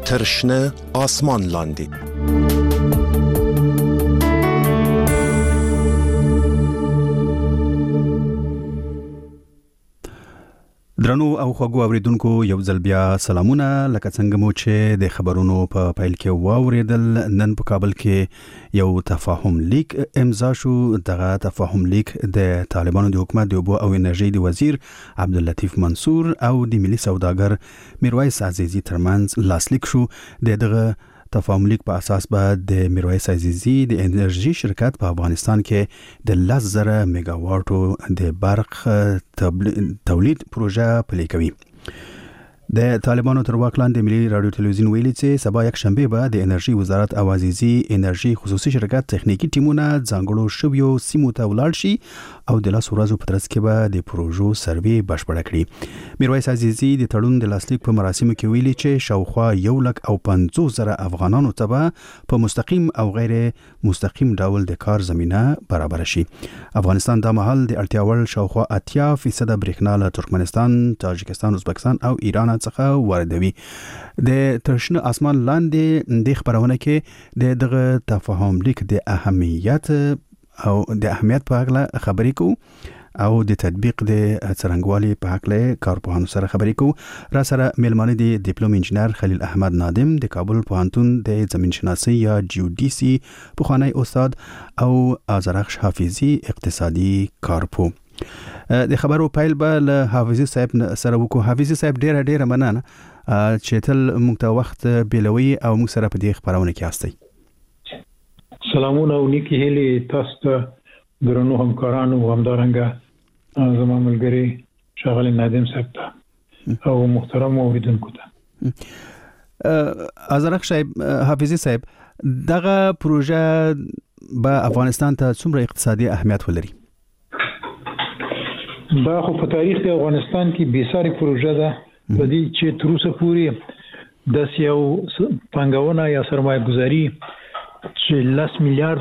تر شنه آسمان لاندې. درنو او خوږو اوریدونکو یو ځل بیا سلامونه. لکه څنګه مو چې د خبرونو په پیل کې واوریدل، نن په کابل کې یو تفاهم لیک امضا شو. دغه تفاهم لیک د طالبانو د حکومت د اوبو او انرژي د وزیر عبداللطیف منصور او د ملي سوداګر میرویس عزیزي ترمنځ لاسلیک شو. دغه تفاهم لیک په اساس به د میرویس عزیزي د انرژي شرکت په افغانستان کې د 10,000 میگاواټو د برق تولید پروژه پلي کوي. د طالبانو تر واک لاندې ملي رادیو تلویزیون ویلي چې سبا یک شنبه به د انرژي وزارت او عزیزي انرژي خصوصي شرکت تخنیکی ټیمونه ځانګړو شویو سیمو ته ولاړ شي او د لاس ورځو په ترڅ کې به د پروژو سروې بشپړ کړي. میرویس عزیزي د تړون د لاسلیک په مراسمو کې ویلي چې شاوخوا 150,000 افغانانو ته به په مستقیم او غیر مستقیم ډول د کار زمينه برابر شي. افغانستان د مهال د اړتیا وړ شاوخوا 80% برېښنا له ترکمنستان، تاجکستان، ازبکستان او ایران څخه واردوي. د ترشنه آسمان لاندې د خبرونه کې دغه تفاهم لیک د اهمیت په اړه خبرې کوو او د تطبیق د څرنګوالي په اړه کارپوهانو سره خبرې کوو. را سره ملمانه دي ډیپلوم انجنیر خلیل احمد نادم د کابل پوهنتون د زمین شناسي یا جیودیسي پخوانی استاد او آذرخش حافظي اقتصادي کارپو. د خبرو پیل به له حافظي صاحب سره وکړو. حافظي صاحب ډیره مننه چې تل موږ ته وخت بیلوي او موږ سره په دې خبرونه کې یاستئ. سلامونه او نیکی هیلې تاسو ته درنو همکارانو او همدارنګه زما ملګری شاغلی نادم صاحب ته او محترم اوریدونکو ته. آذرخش حافظي صاحب، دغه پروژه به افغانستان ته څومره اقتصادي اهمیت ولري؟ دا خو په تاریخ د افغانستان کې بیساري پروژه ده، په دې چې تر اوسه پورې د یو پانګونه یا سرمایه گذاري چې 10 میلیارډ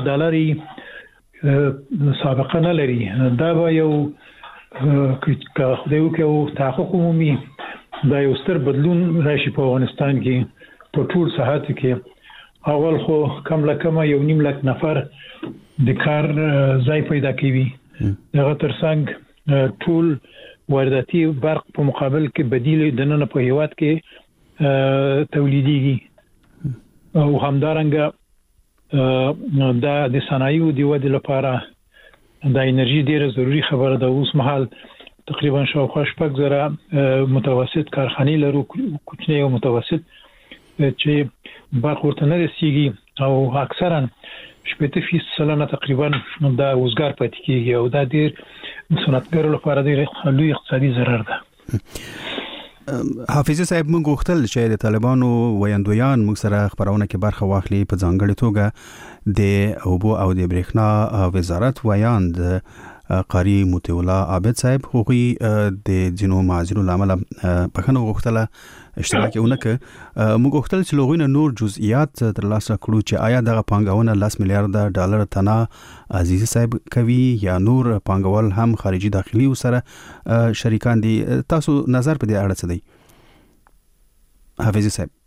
ډالر سابقه نه لري. دا به یو که خدای وکړي تحقق عمومي دا یو ستر بدلون راشي په افغانستان کې په ټول ساحاتو کې. اول خو کم لکه 1.5 لک نفر د کار ځای پیدا کوي. دغه ترڅنګ ټول وارداتي برق په مقابل کې بدیل د نن په هیواد کې تولیديږي او همدارنګه دا د صنایعو د ودې لپاره د انرژي ډیره ضروری خبره ده. اوس مهال تقریبا شاوخوا 6,000 متوسط کارخانې لرو، کوچنی او متوسط، چې برق ورته نه رسیږي او اکثرا 70% تقریبا دا وزګار پاتې کیږي او دا ډیر صنعتګرو لپاره ډیر لوی اقتصادي ضرر ده. حافظي صاحب، موږ غوښتل چې د طالبانو ویاندویان موږ سره خبرونه کې برخه واخلي. په ځانګړي توګه د اوبو او د برېښنا وزارت ویاند قاری موتی الله عابد صاحب هغوی د جنو معذرو لامل بخنه غوښتله اشتراک اونکه. موږ غوښتل چې لوغینه نور جزئیات ترلاسه کړو چې آیا دغه پانګونه 10 میلیارډ ډالر تنه عزیزي صاحب کوي یا نور پانګوال هم خارجي داخلي سره شریکان دي. تاسو نظر په دې اړه څه دی حافظي صاحب؟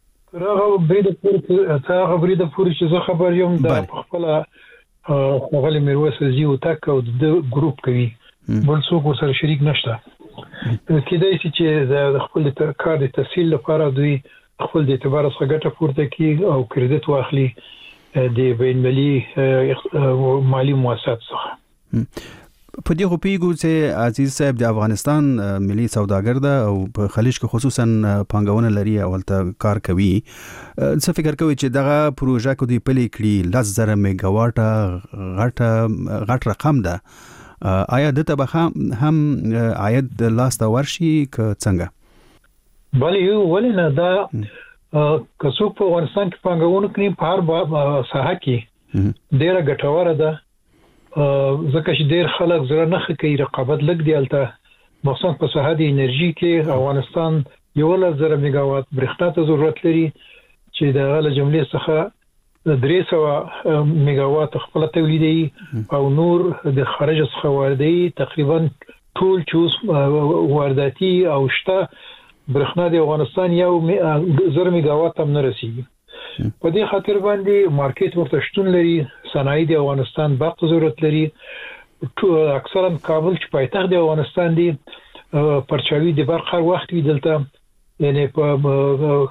هغه برید پورې چې زه خبر یم د خپل غلی میرویس عزیزي او تک او د ګروپ کوي، بل څوک ورسره شریک نشته. کېدای شي چې د خپل کار د تسهیل لپاره دوی خپل د اعتبار څخه ګټه پورته کړي او کریډټ واخلي د بین المللي مالی مؤسسات څخه. په دې غوپیږو چې عزیز صاحب د افغانستان ملي سوداګر ده او په خلیج کې خصوصا پانګونه لري او ته کار کوي. څه فکر کوي چې دغه پروژه کو دی پلي کړي 10,000 میگاواټ غټ رقم ده؟ آیا د ته هم عاید لاس ته ورشي که څنګه؟ بله ولې نه، دا که څوک په افغانستان کې پانګونه کوي په هر ساحه کې ډیره ګټوره ده، ځکه چې ډیر خلک زړه نه کوي، رقابت لګ دی البته مخصوصا په ساحه د انرژي کې. افغانستان 11,000 میگاواټ برېښنا ته ضرورت لري چې د غله جملې څخه 300 میگاواټ خپل تولیدي او نور د خارج څخه واردوي. تقریبا ټول چوس وارداتي او شته برېښنا د افغانستان 1000 میگاوات هم نه رسیږي. په دې خاطر باندې مارکیټ ورته شتون لري. صنایع د افغانستان برق ضرورت لري. اکثرا کابل چې پایتخت د افغانستان دی پرچاوي د برق هر وخت وی دلته، یعنی په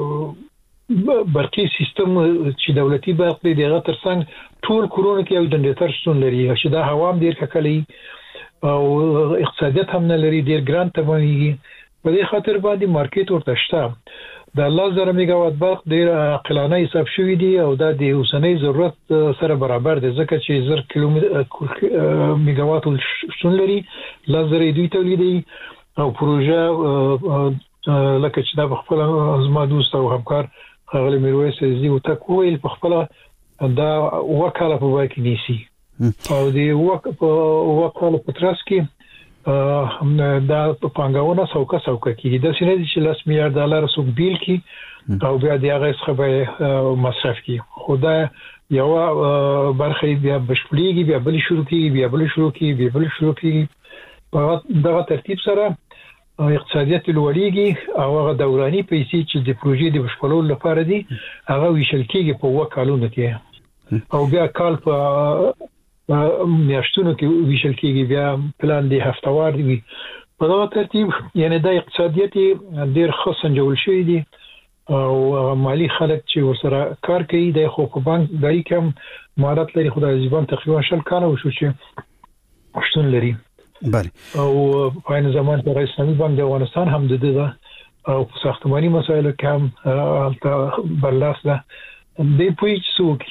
برقي سیستم چې دولتي برق دی دغه ترڅنګ ټول کورونه کې یو جنریټر شتون لري چې دا هوا هم ډیر ککلي او اقتصادیت هم نه لري، ډیر ګران تمامېږي. په دې خاطر باندې مارکیټ ورته شته. د 1000 میگاوات برق ډیر عقلانه حساب شوی دی او دا د اوسنۍ ضرورت سره برابر دی، ځکه چې 1000 کیلومتر میگاوات شتون لري، 1000 دوی تولیدي او پروژه لکه چې دا خپل زما دوست او همکار غلی میرویس زی او تکویل په خپل دا وکاله په وای کې نیسی او دی وکاله په ترڅ کې دا پانګونه سوکا کې د سینې چې $10 میلیارډ سو بیل کې او بیا د هغه څخه به مصرف کې خدا یو برخه بیا بشپړیږي، بیا بل شروع کیږي، بیا بل شروع کیږي په دغه ترتیب سره اقتصادیت لوړیږي او هغه دوراني پیسې چې د پروژې د بشپړولو لپاره دي هغه ویشل کیږي په وکالونو کې او بیا کال په میاشتونو کې ویشل کیږي، بیا پلان دی هفتوار دی. په دغه ترتیب یعنی د اقتصادیت ډیر ښه سنجول شوی دی او مالی خلک چې ورسره کار کوي د خو په بانک دای کوم مهارت لري. خدای ځبان تقریبا 10 کال وشو چې شتون لري. بله او په این زمان کې رئیس اسلامي بانک د افغانستان هم د دې او په ساختماني مسایلو کې هم برلاس ده د پویچ سوق.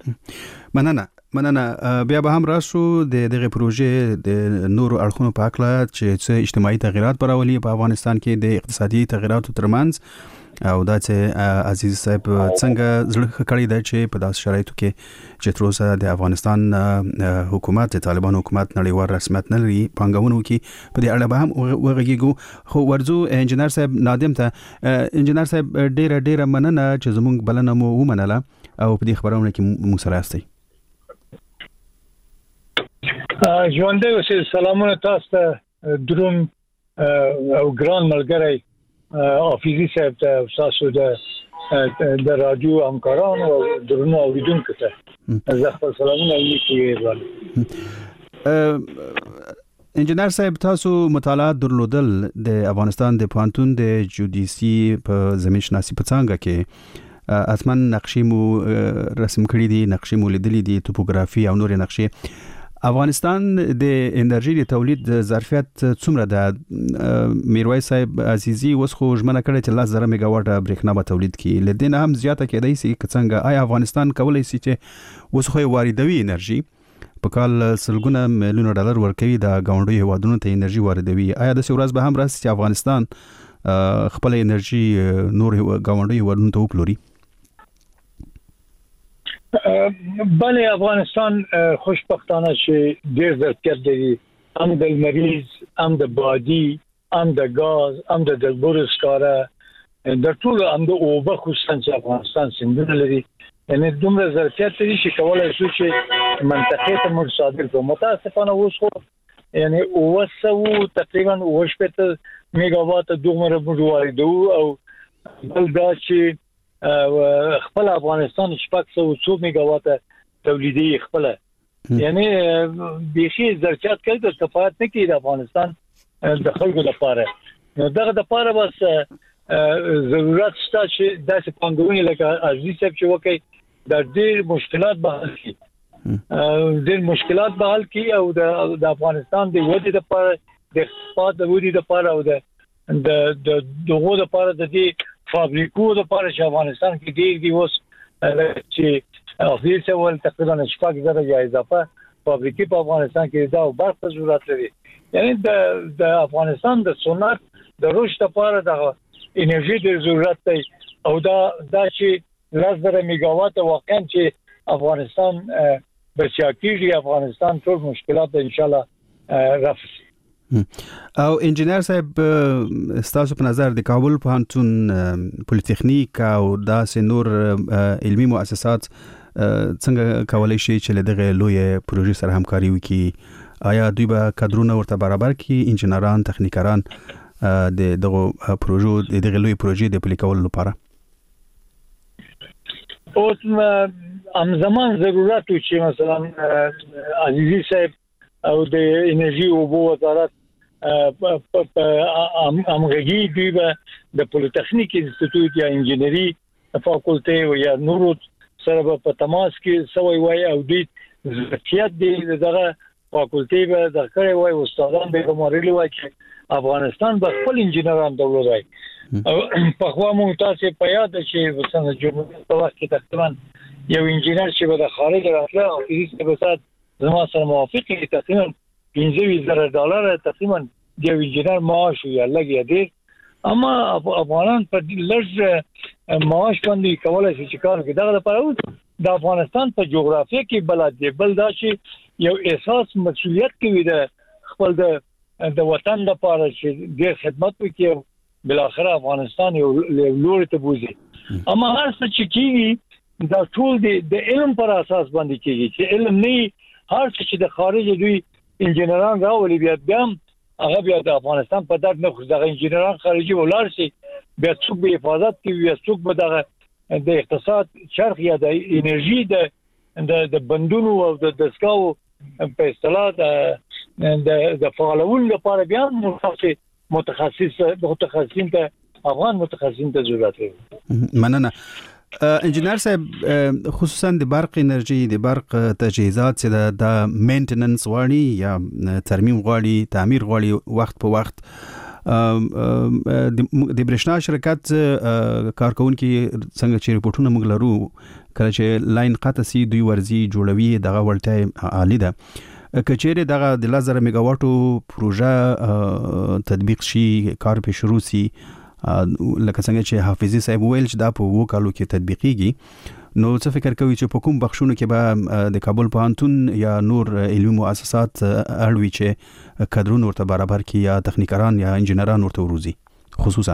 مننه بیا به هم راشو د دغه پروژې د نورو اړخونو په اړه چې اجتماعي تغیرات براولي په افغانستان کې د اقتصادي تغیراتو ترمنځ او دا چې عزیز صاحب څنګه زړه کړی دی چې په داس شرایطو کې چې تر اوسه د افغانستان حکومت د طالبان حکومت نړیوال رسمیت نه لري پانګونو کې په دې اړه به هم وغږیږو. خو ورځو انجنیر صاحب نادم ته انجنیر صاحب ډیره مننه چې زموږ بلنه مو ومنله او په دې خبرونه کې موږ سره یاستئ. ژوندې اوسئ. سلامونه تاسو ته دروم او ګران ملګری حافظي صاحب ته تاسو د رادیو همکاران او درنو اوریدونکو ته زه خپل سلامونه لیکم. انجنیر صاحب تاسو مطالعات درلودل د افغانستان د پوهنتون د جیودیسي په زمین شناسي په څانګه کې اتمن نقشې مو رسم کړې دي، نقشې مو لیدلې دي، توپوګرافي او نورې نقشې. افغانستان د انرژي د تولید ظرفیت څومره ده؟ میرویس صاحب عزیزي اوس خو ژمنه کړې چې 10,000 میگاواټ برېښنا به تولید کړي، لدې نه هم زیاته کېدای شي که څنګه. آیا افغانستان کولی شي چې اوس خو واردوي انرژي په کال سلګونه میلیون ډالر ورکوي د ګاونډیو هیوادونو ته انرژي واردوي؟ آیا د ورځ به هم راسي چې افغانستان خپل انرژي نور ګاونډیو هیوادونو ته وپلوري؟ بله افغانستان خوشبختانه چې ډیر ظرفیت لري، هم د لمریز، هم د بادي، هم د غاز، هم د دلبور سکاره، د ټولو هم د اوبه خصوصا چې افغانستان سیندونه لري، یعنی دومره ظرفیت لري چې کولای شو چې منطقې ته موږ صادر کړو. متاسفانه اوس خو یعنی 900 تقریبا 8 میگاوات دومره موږ واردو او بل دا چې خپل افغانستان 600 میگاوات تولیدي خپل یعنی بیخي ظرفیت کوي د کفایت نه کوي د افغانستان د خلکو لپاره. نو دغه د لپاره بس ضرورت شته چې داسې پانګونې لکه عزیز صاحب چې وکړي د ډېر مشکلات به حل کړي، ډېر مشکلات به حل کړي او د افغانستان د ودې لپاره، د اقتصاد د ودې لپاره او د دغه لپاره د دې فابریکو د لپاره چې افغانستان کې ډېر دی اوس چې افریقا ول تقریبا 6,000 یا اضافه فابریکې په افغانستان کې دا او برخه ضرورت لري. یعنی د افغانستان د صنعت د رشد لپاره د انرژي د ضرورت دی او دا چې 10,000 میگاوات واقعا چې افغانستان بچاکیږي، افغانستان ټول مشکلات ان شاء الله رفع. او انجنیر صاحب ستاسو په نظر د کابل پوهنتون پولیټیکنیک او داسې نور علمي مؤسسات څنګه کولای شي چې دغه لوی پروژې سره همکاري وکړي؟ آیا دوی به کادرونه ورته برابر کړي، انجنیران، تخنیکران دغه پروژو دغه لوی پروژې د پلي کولو لپاره؟ اوس هم زمان ضرورت و چې مثلا عزیزی صاحب او د انرژي او اوبو وزارت همغږي دی د پولیټیکنیک انسټیټیوټ یا انجینری فاکولټي او یا نورو سره په تماس کې سوي وای او د ضرورت دی دغه فاکولټي به د کړي وای استادان به کومرلي وای چې افغانستان به خپل انجینران درلودای او په خوا مو تاسو په یاد چې وسنه جمهوریت په وخت کې تقریبا یو انجینر چې د خارج راتله او فزیک په سات زما سره موافق دي تقریبا $15,000 تقریبا د انجینر معاش یا لګي دي اما افغانان په لږ معاش باندې کولای شي چې کار کوي دغه لپاره د افغانستان په جغرافیه کې بلد دی بل دا چې یو احساس مسؤلیت کوي د خپل د وطن لپاره چې د خدمت وکړي بل اخر افغانستان یو لوري ته بوزي اما هر څه چې کیږي دا ټول د علم پر اساس باندې کیږي چې علم نه هر څه چې د خارج دوی انجینران راولي بیا هغه بیا د افغانستان په درد نه خو د انجینران خارجي ولر شي بیا څوک به حفاظت کوي بیا څوک به د اقتصاد چرخ یا د انرژي د بندونو او د دسکاو په اصطلاح د فعالولو لپاره بیا متخصصین ته افغان متخصصین ته ضرورت دی. مننه. انجینر صاحب خصوصا د برق انرژي د برق تجهیزات چې د مینټیننس غواړي یا ترمیم غواړي تعمیر غواړي وخت په وخت د برښنا شرکت کارکونکو څنګه چې ریپورتونه موږ لرو کله چې لاین قطع سي دوی ورزي جوړوي دغه ولټه عالی ده کچېره دغه د 1000 میگاواټو پروژه تطبیق شي کار په شروع سي لکه څنګه چې حافظي صاحب ویل چې دا په وو کالو کې تطبیقيږي نو څه فکر کوي چې په کوم بخښونو کې به د کابل پوهنتون یا نور علمي مؤسسات اړوي چې کادرونه ورته برابر کړي یا تخنیکران یا انجینران ورته وروزي خصوصا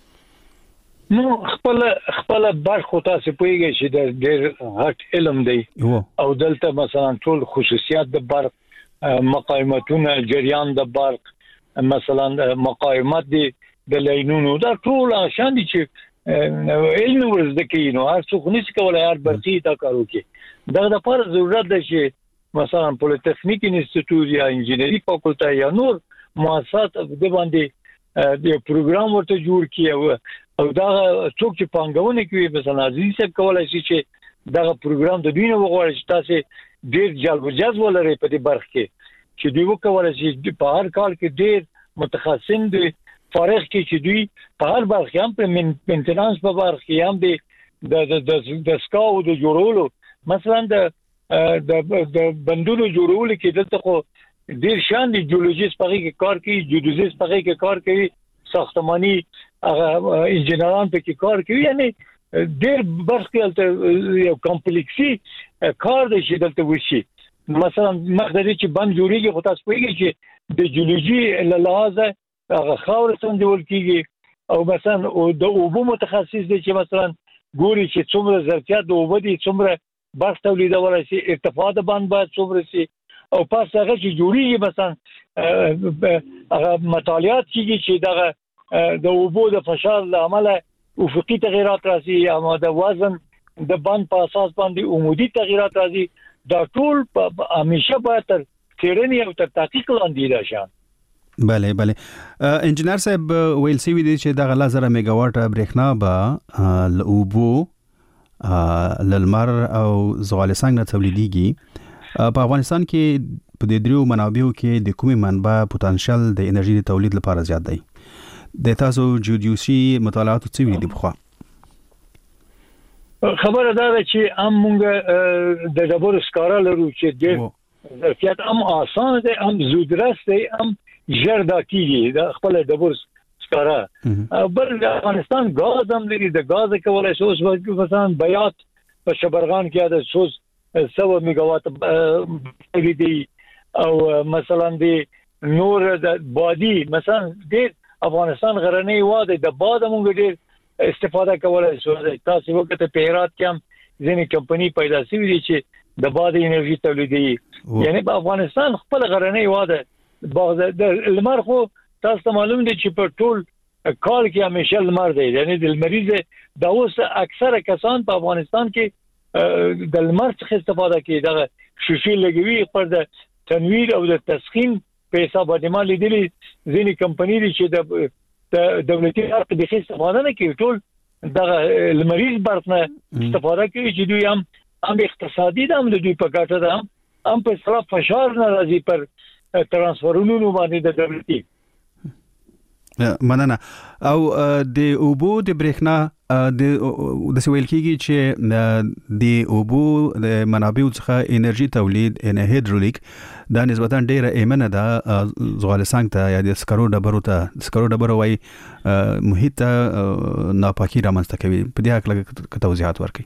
نو خپل برخه تاسو پوهیږئ چې د ډېر غټ علم دی او دلته مثلا ټول خصوصیات د برق مقاومتونه جریان د برق مثلا مقاومت دی د لاینونو دا ټول شان دي چې علم ورزده کوي نو هر څوک نشي کولای هر برقي تا کارو کوي دا د پر ضرورت ده چې مثلا پولیټیکنیک انسټیټیوټ یا انجینری فاکولټي یا نور مؤسسات د باندې د پروګرام ورته جوړ کړي او دا څوک چې پانګونه کوي مثلا عزیز صاحب کولای شي چې دا پروګرام د دوی نه وغواړي چې تاسو ډېر جذب ولري په دې برخه کې چې دوی وکولای شي په هر کال کې ډېر متخصصین دي فارغ کې چې دوی په هر برخه هم په مینټیننس په برخه کې هم د سکاو د جوړولو مثلا د بندونو جوړولو کې دلته خو ډیر شان دي جیولوژیست په کې کار کوي جیودوزیست په کې کار کوي ساختماني انجینران په کې کار کوي یعنی ډیر برخه یو کمپلیکسي کار دی چې دلته وشي مثلا مخدري چې بند جوړیږي خو تاسو پوهیږئ چې د جیولوژي له لحاظه هغه خاور څنګه ول کیږي او مثلا د اوبو متخصص دي چې مثلا ګوري چې څومره ظرفیت د اوبو دي څومره برق تولیدول شي ارتفاع د باندې باید څومره شي او پس هغه چې جوړیږي مثلا هغه مطالعات کیږي چې دغه د اوبو د فشار له امله افقي تغیرات راځي یا د وزن د باندې په اساس باندې عمودي تغیرات راځي دا ټول همیشه باید تر څېړنې او تر تحقیق لاندې راشي. بله انجینر صاحب ویل سی وی دي چې د 1000 میگاواټ برېښنا به اوبو للمر او زغال سنگ نه تولیديږي په افغانستان کې په دې دریو منابعو کې د کومي منبع پوتانشل د انرژي د تولید لپاره زیات دی د تاسو جیودیوسي مطالعات څه ویلي دي بخوا خبره ده چې موږ د ډبرو سکاره لرو چې د ظرفیت آسان دی زودرس دی ژر دا کیږي د خپل ډبرو سکاره بل افغانستان غاز هم لري د غاز کولای شي اوس مثلا بیات په شبرغان کې د 100 میگاوات تولیدي او مثلا د نور د بادي مثلا د افغانستان غرنی واده د باد موږ ډیر استفاده کولای شو تاسو وخت په هرات کې هم ځینې کمپنی پیدا شوې دي چې د باد انرژي تولیدي یعنی په افغانستان خپل غرنی واده باغ د لمر خو تاسو معلوم دي چې په ټول کال کې همیشه لمر دی یعنی د لمریز د اوس اکثره کسان په افغانستان کې د لمر څخه استفاده کوي د شیشې لګوي پر د تنویر او د تسخين په حساب باندې ما لیدلي ځینې کمپنۍ دي چې د دولتي حق د استفاده نه کوي ټول د لمریز برق نه استفاده کوي چې دوی هم اقتصادي هم د دوی په ګټه ده هم په اصطلاح فشار نه راځي پر ترانسفرونو باندې د دولتي مننه او د اوبو د برېښنا د سویل کېږي چې د اوبو د منابعو څخه انرژي تولید ان هایدرولیک دا نسبتا ډیره ایمنه ده زغالسنګ ته یا د سکرو ډبرو وای محیط ناپاکي رامنځته کوي په دې حق توضیحات ورکړي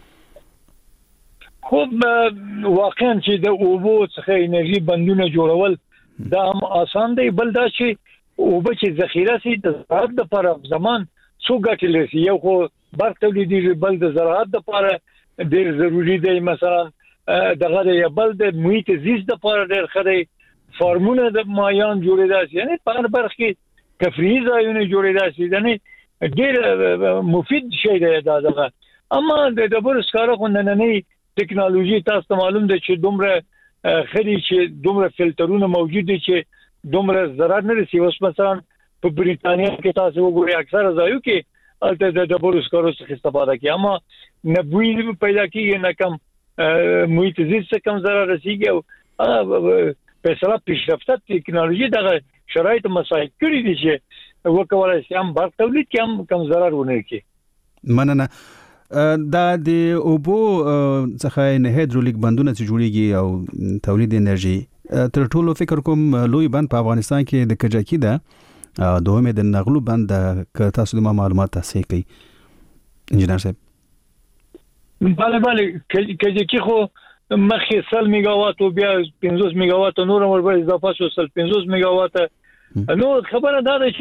خو واقعا چې د اوبو څخه انرژي بندونه جوړول دا هم آسان دی بل دا چې او به چې ذخیره سي د زراعت لپاره زمان څو ګټې لري یو خو برق تولیدي بل د زراعت لپاره ډېر ضروری دی مثلا دغه د بل د محیط زیست لپاره ډېر خدای فارمونه د مایان جوړېدل شي یعنی په هر برخه کې تفریحي ځایونه جوړېدل شي یعنی ډېر مفید شی دی دغه اما د ډبرو سکاره خو نننۍ ټکنالوژي تاسو معلوم ده چې دومره خري چې دومره فلټرونه موجود دي چې دومره ضرر نه رسي اوس مثلا په بریټانیا کې تاسو وګورئ اکثره ځایو کې البته د ډبرو سکرو څخه استفاده کوي اما نه بوی پیدا کیږي نه کم محیط زیست کم ضرر رسیږي او په سره پیشرفته ټکنالوژي دغه شرایط مساعد کړی دي چې وکولای شي هم برق تولید کې کم ضرر ونه کړي مننه دا د اوبو څخه نه هایدرولیک بندونه چې جوړیږي او تولید انرژي تر ټولو فکر کوم لوی بند په افغانستان کې د کجکی ده دومره د نغلو بند که تاسو د معلومات تصحیح کړئ انجنیر صاحب بله کجکی خو مخکې 100 میگاوات او بیا 50 میگاوات نور ور اضافه شو 50 میگاوات نو خبره دا ده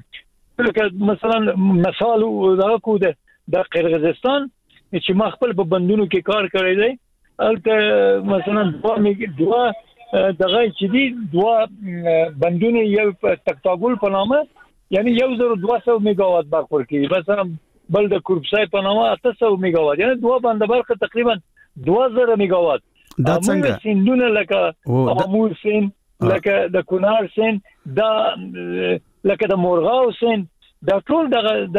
چې مثلا مثال دا کو ده د قرغیزستان چې ما خپل په بندونو کې کار کړی دی البته مثلا دوا دغه چې دي دوا بندونه یو تکتاګول په نامه یعنی 1200 میگاوات برق ورکوي مثلا بل د کوربسای په نامه 800 میگاوات یعنی دوا بند برق تقریبا 2000 میگاوات دا څنګه سیندونه لکه امور سین لکه د کونار سین دا لکه د مورغاو سین دا ټول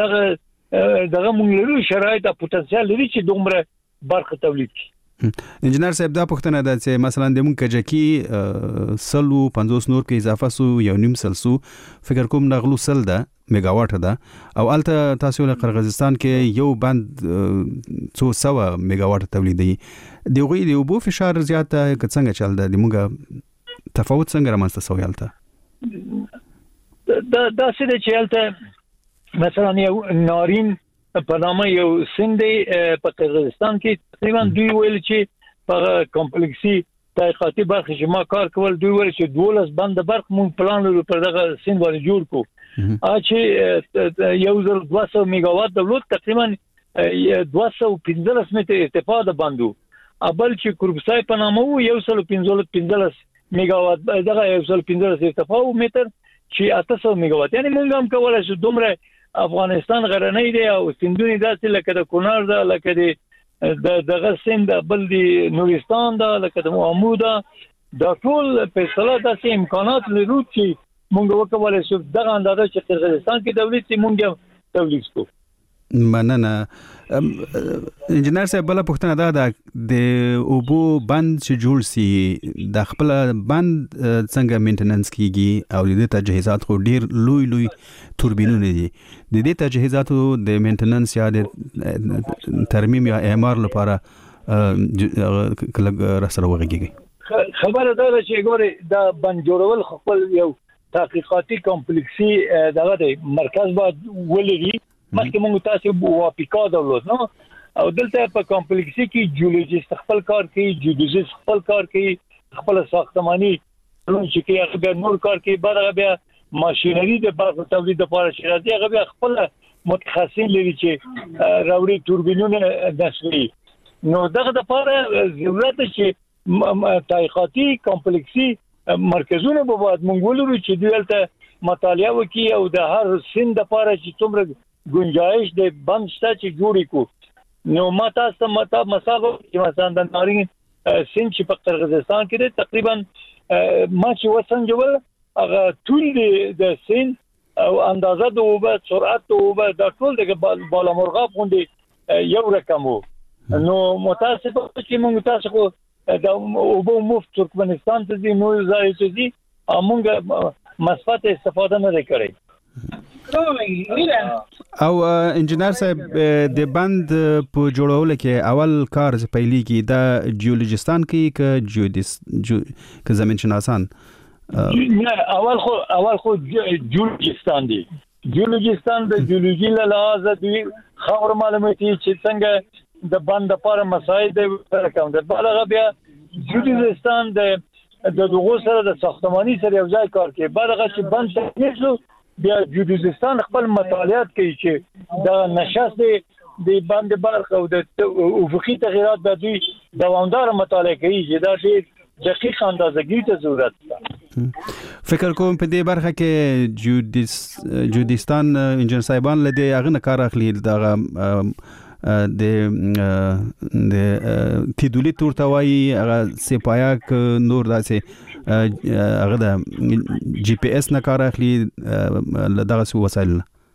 دغه مونږ لرو شرایط او پوتنسیال لري چې دومره برق تولید کړي انجنیر صاحب دا پوښتنه ده چې مثلا د مونږ کجکی 150 نور کې اضافه سو یو نیم سلسو فکر کوم نغلو سل ده میگاواټ ده او الته تاسو له قرغیزستان کې یو بند 200 میگاواټ تولیدي دیغه دی وبو فشار زیاته څنګه چل ده د مونږ تفاوت څنګه رامنځته سوی الته دا څه چې الته مثلا یو نارین په نامه یو سندي په قرغیزستان کې تقریبا دوی ویل چې په کمپلیکسي تحقیقاتي برخه چې ما کار کول دوی ویل چې 12 بند برق مون پلان لرو پر دغه سند باندې جوړ کو چې 1200 میگاوات د تقریبا 215 متر ارتفاع د باندو ابل چې کوربسای په نامه وو 115 میگاوات دغه 115 ارتفاع متر چې 800 میگاوات یعنی مونږ هم کولای شو دومره افغانستان غرنۍ دی او سندونی داسې لکه د کونړ دا لکه د دغه سند بل دی نورستان دا لکه د محمود دا ټول په اصطلاح داسې امکانات لرو چې مونږ وکولای شو دغه اندازه چې قرغیزستان کې دولت چې مونږ تولید کو مننه انجنیر صاحب بل پوښتنه ده د اوبو بند چې جوړ سي د خپل بند څنګه مینټیننس کیږي او د تجهیزات خو ډیر لوی توربینونه دي د دې تجهیزاتو د مینټیننس یا د ترمیم یا اعمار لپاره کله رسره وغږیږي خبره ده چې ګوره دا بند جوړول خپل یو تحقیقاتي کمپلیکسي دغه د مرکز باید ولري مخکې موږ تاسو وافقا درلود نو او دلته په کمپلیکسي کې جیولوژیست خپل کار کوي جیودیزیست خپل کار کوي خپل ساختماني چې کې هغه نور کار کوي بعد بیا ماشينري د برق تولید لپاره شرایط هغه بیا خپل متخصصین لري چې راوړي توربینونه نشري نو دغه لپاره ضرورت چې تحقیقاتي کمپلیکسي مرکزونه به باید موږ ولرو چې دلته مطالعه وکي او د هر سند لپاره چې څومره گنجائش د بند شته چې جوړی کو نو ماته سمته مسابقه چې مثلا د نارین سند چې په قرغیزستان کې تقریبا ما چې وسنجول هغه ټول د سند او اندازه د اوبه سرعت د اوبه د ټول د بالا مرغاب غونډې یو رقم وو نو متاسفه چې موږ تاسو خو د اوبه مفت ترکمنستان ته دي نو ځای ته دي موږ مثبت استفاده نه کړی او انجنیر صاحب د بند په جوړولو کې اول کار ز پیلي کې د جیولوجستان کې که زمين شناسان نه اول خو جیولوجستان دی جیولوجستان د جیولوژي له لحاظ دی خبر معلوماتي چې څنګه د بند لپاره مسایل د رقم ده بلغه بیا جیولوجستان د دغه سره د ساختماني سره یو ځای کار کوي بلغه چې بند تاسو بیا جیولوجستان خپل مطالعات کوي چې د نشست د بند برخه او د افقي تغیرات د دوی دوامدار مطالعه کوي چې دا شی دقیق اندازه‌ګیری ته ضرورت ده فکر کوم په دې برخه کې جودستان انجنیر صاحبان له دې اغه کار اخلي دغه د تیدولی تورتوي هغه سپایا ک نور داسې هغه د جی پی اس نه کار اخلي دغه وسایل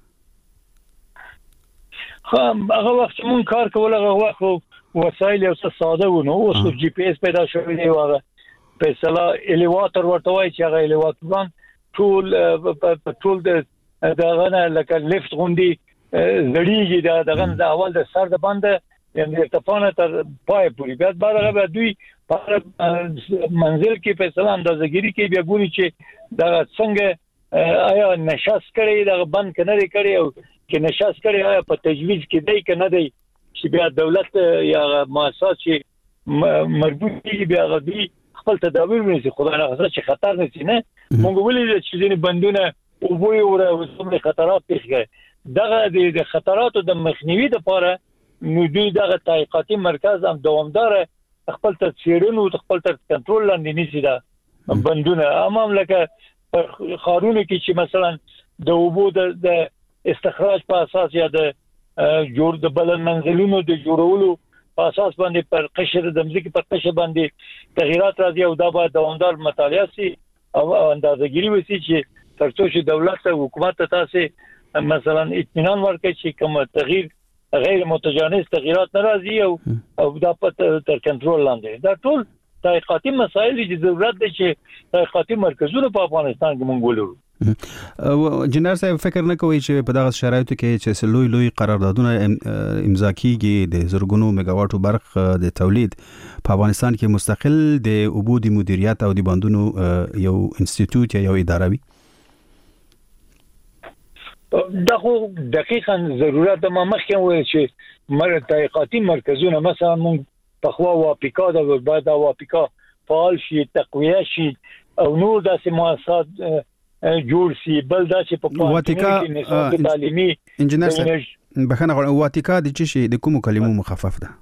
هغه وخت مون کار کول هغه وخت وسایل یو څه ساده ونه اوس جی پی اس پیدا شوی دی هغه په اصطلاح الیواتر ورته وایي چې هغه الیواتران ټول دغه نه لکه لیفت غوندي زړیږي دغه د اول د سر د باندې یعنی ارتفاع تر پای پورې بیا بعد دوی په منزل کې په اصطلاح اندازه‌ګیری کې بیا ګوري چې دا څنګه آیا نشاست کړي دا بند کنه کړي او کې نشاست کړي آیا په تجویز کې دی کنه دی چې بیا دولت یا مؤسسات چې مربوط دي بیا غوي خپل تدابیر ونیسي خدای نه خاصه چې خطر نشي نه مونږ ولې چې ځینې بندونه او بوی او څومره خطرات پیښ کړي دغه د خطراتو د مخنیوي لپاره نو دوی دغه تحقیقاتي مرکز هم دوامدار خپل تفسیرونه او خپل کنټرول لاندې نیسي دا بندونه امام لکه خارونه کې چې مثلا د اوبو د استخراج په اساس یا د جوړ د بلند منزلونو د جوړولو په اساس باندې پر قشر د مځکې پر قشر باندې تغیرات راځي او دا به دوامدار مطالعه سي او اندازه‌ګیری وسی چې ترڅو چې دولت او حکومت تاسو مثلا اطمینان ورکړي چې کوم تغییر غیر متجانس تغیرات ناراضي او دا په تر کنټرول لاندې دا ټول تحقیقاتي مسایل دي ضرورت دي چې تحقیقاتي مرکزونه په افغانستان کې مونږ ولرو جنرال صاحب فکر نه کوي چې په دغه شرایطو کې چې لوی قراردادونه امضا کیږي د زرګونو میگاواټو برق د تولید په افغانستان کې مستقل د اوبو د مدیریت او د بندونو یو انسټیټیوټ یا یو اداره وي دغه دقیقاً ضرورت د مخکې وایي چې تحقیقاتي مرکزونه مثلا مونږ په خوا واپیکا د بعد واپیکا فعال شي تقویه شي او نور داسې مؤسسات جوړ شي بل دا چې په واتیکا تعلیمي انجنیر صاحب بخنه واتیکا د چی شي د کوم کلمو مخفف ده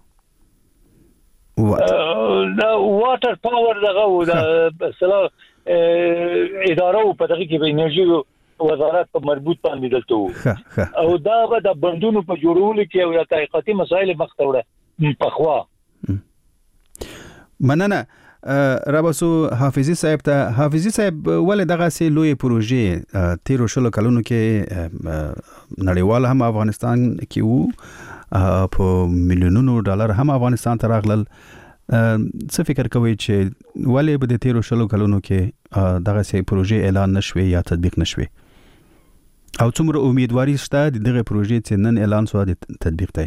دا واټر پاور دغه و د اصطلاح اداره په دغه کې به انرژي وزارت په مربوط باندې دلته او دا به د بندونو په جوړولو کې او تحقیقاتي مسایل مختوره په خوا مننه رابسو حافظي صاحب ولې دغه سي لوی پروژې 13 کلونو کې نړیوال هم افغانستان کې وو په میلیونونو ډالر هم افغانستان ته راغلل څه فکر کوي چې ولې به د 13 کلونو کې دغه سي پروژې اعلان نشوي یا تطبیق نشوي او څومره امیدواري شته دغه پروژې چې نن اعلان شو د تطبیق ته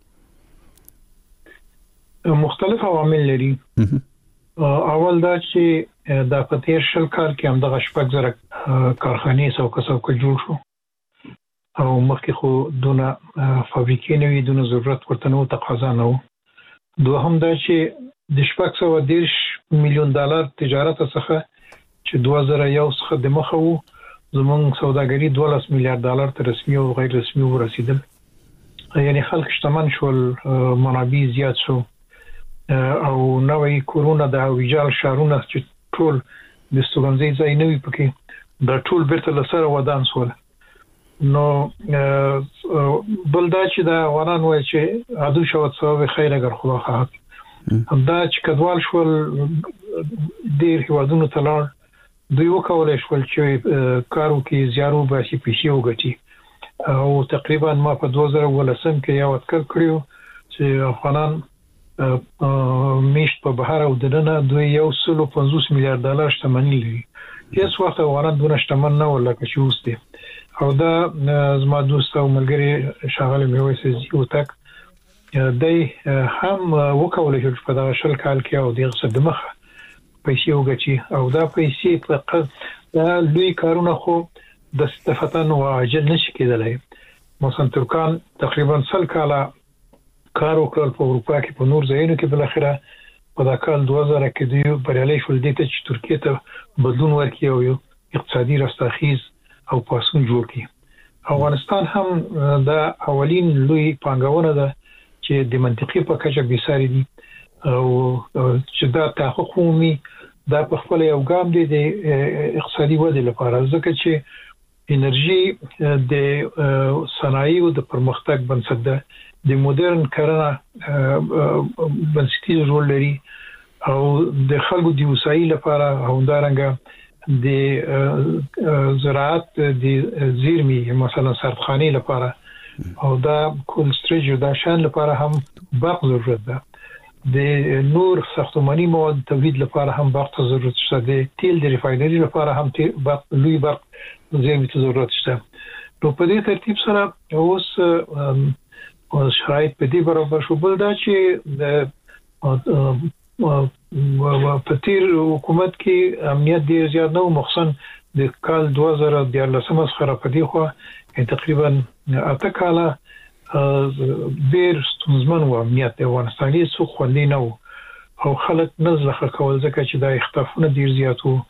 مختلف عوامل لري اول دا چې د پتیر شل کال کې هم د شپږ زره کارخانې څوک جوړ شو او مخکې خو دونه فابریکې نه وي دونه ضرورت ورته نو تقاضا نه و دوهم دا چې د $610 میلیون تجارت څخه چې 2001 څخه د مخه وو زمونږ سوداګري $12 میلیارډ ته رسمي او غیر رسمي ورسیدل یعنی خلک شتمن شول منابع زیات شو او نوې کورونا د ویجال شهرونه چې ټول د ستوګنځي ځای نه وي پکې د ټول بیرته لسره ودان سول. نو بلدا چې دا وران وای چې عدو شو څو خیر اگر خدا خواهد دا چې کډوال شول ډیر هیوادونو ته لاړ دوی وکولای شول چې کارو کې زیارو باسي پیسې وګټي او تقریبا ما په 2018 کې یو اذکر کړیو چې افغانان میشت په بهر او دننه دوی $150 میلیارډ شتمنۍ لري. هیڅ وخت افغانان دونه شتمن نه ول لکه چې اوس دي. او دا زما دوست او ملګری شاغل میویس زیوتک دای هم وکولای شو په دا شل کال کې او دغه صدمه پیسې وګټي او دا پیسې فقط لوی کارونه خو د استفادن او عاجل نشي کېدلای. مثلا ترکان تقریبا 100 کاله کار وکړل په اروپا کې په نور ځایونو کې بل اخره په دا کال 2000 کې دوی بریالي شول دي چې ترکیه ته بدلون ورکړي او یو اقتصادي رستاخیز او پاسون جوړ کړي. افغانستان هم دا اولین لوی پانګونه ده چې د منطقي په کچه بيساري دي او چې دا تحقق عمومي دا په خپل یو ګام دی د اقتصادي ودې لپاره ځکه چې انرژي د صنایعو د پرمختګ بنسټ ده د مدرن کرنه بنسټیز رول لري او د خلکو د وسایل لپاره او دارنګه د زراعت د زیرمي مثلا سرخاني لپاره او دا کول سټریج دا شان لپاره هم برق ضرورت ده. د نور ساختماني مواد تولید لپاره هم برق ضرورت شته. د تیل د ریفاینري لپاره هم لوی برق زیرمي ضرورت شته. نو په دې ترتیب سره اوس شرایط په دې برابر شو بل دا چې د په تیر حکومت کې امنیت ډیر زیات نه مخصن د کال 2014 څخه په دې خو تقریبا 8 کاله ډیر ستونزمن و امنیت د افغانستان څخه خوندي نه او خلک نزلخه کول ځکه چې د اختلافونه ډیر زیات وو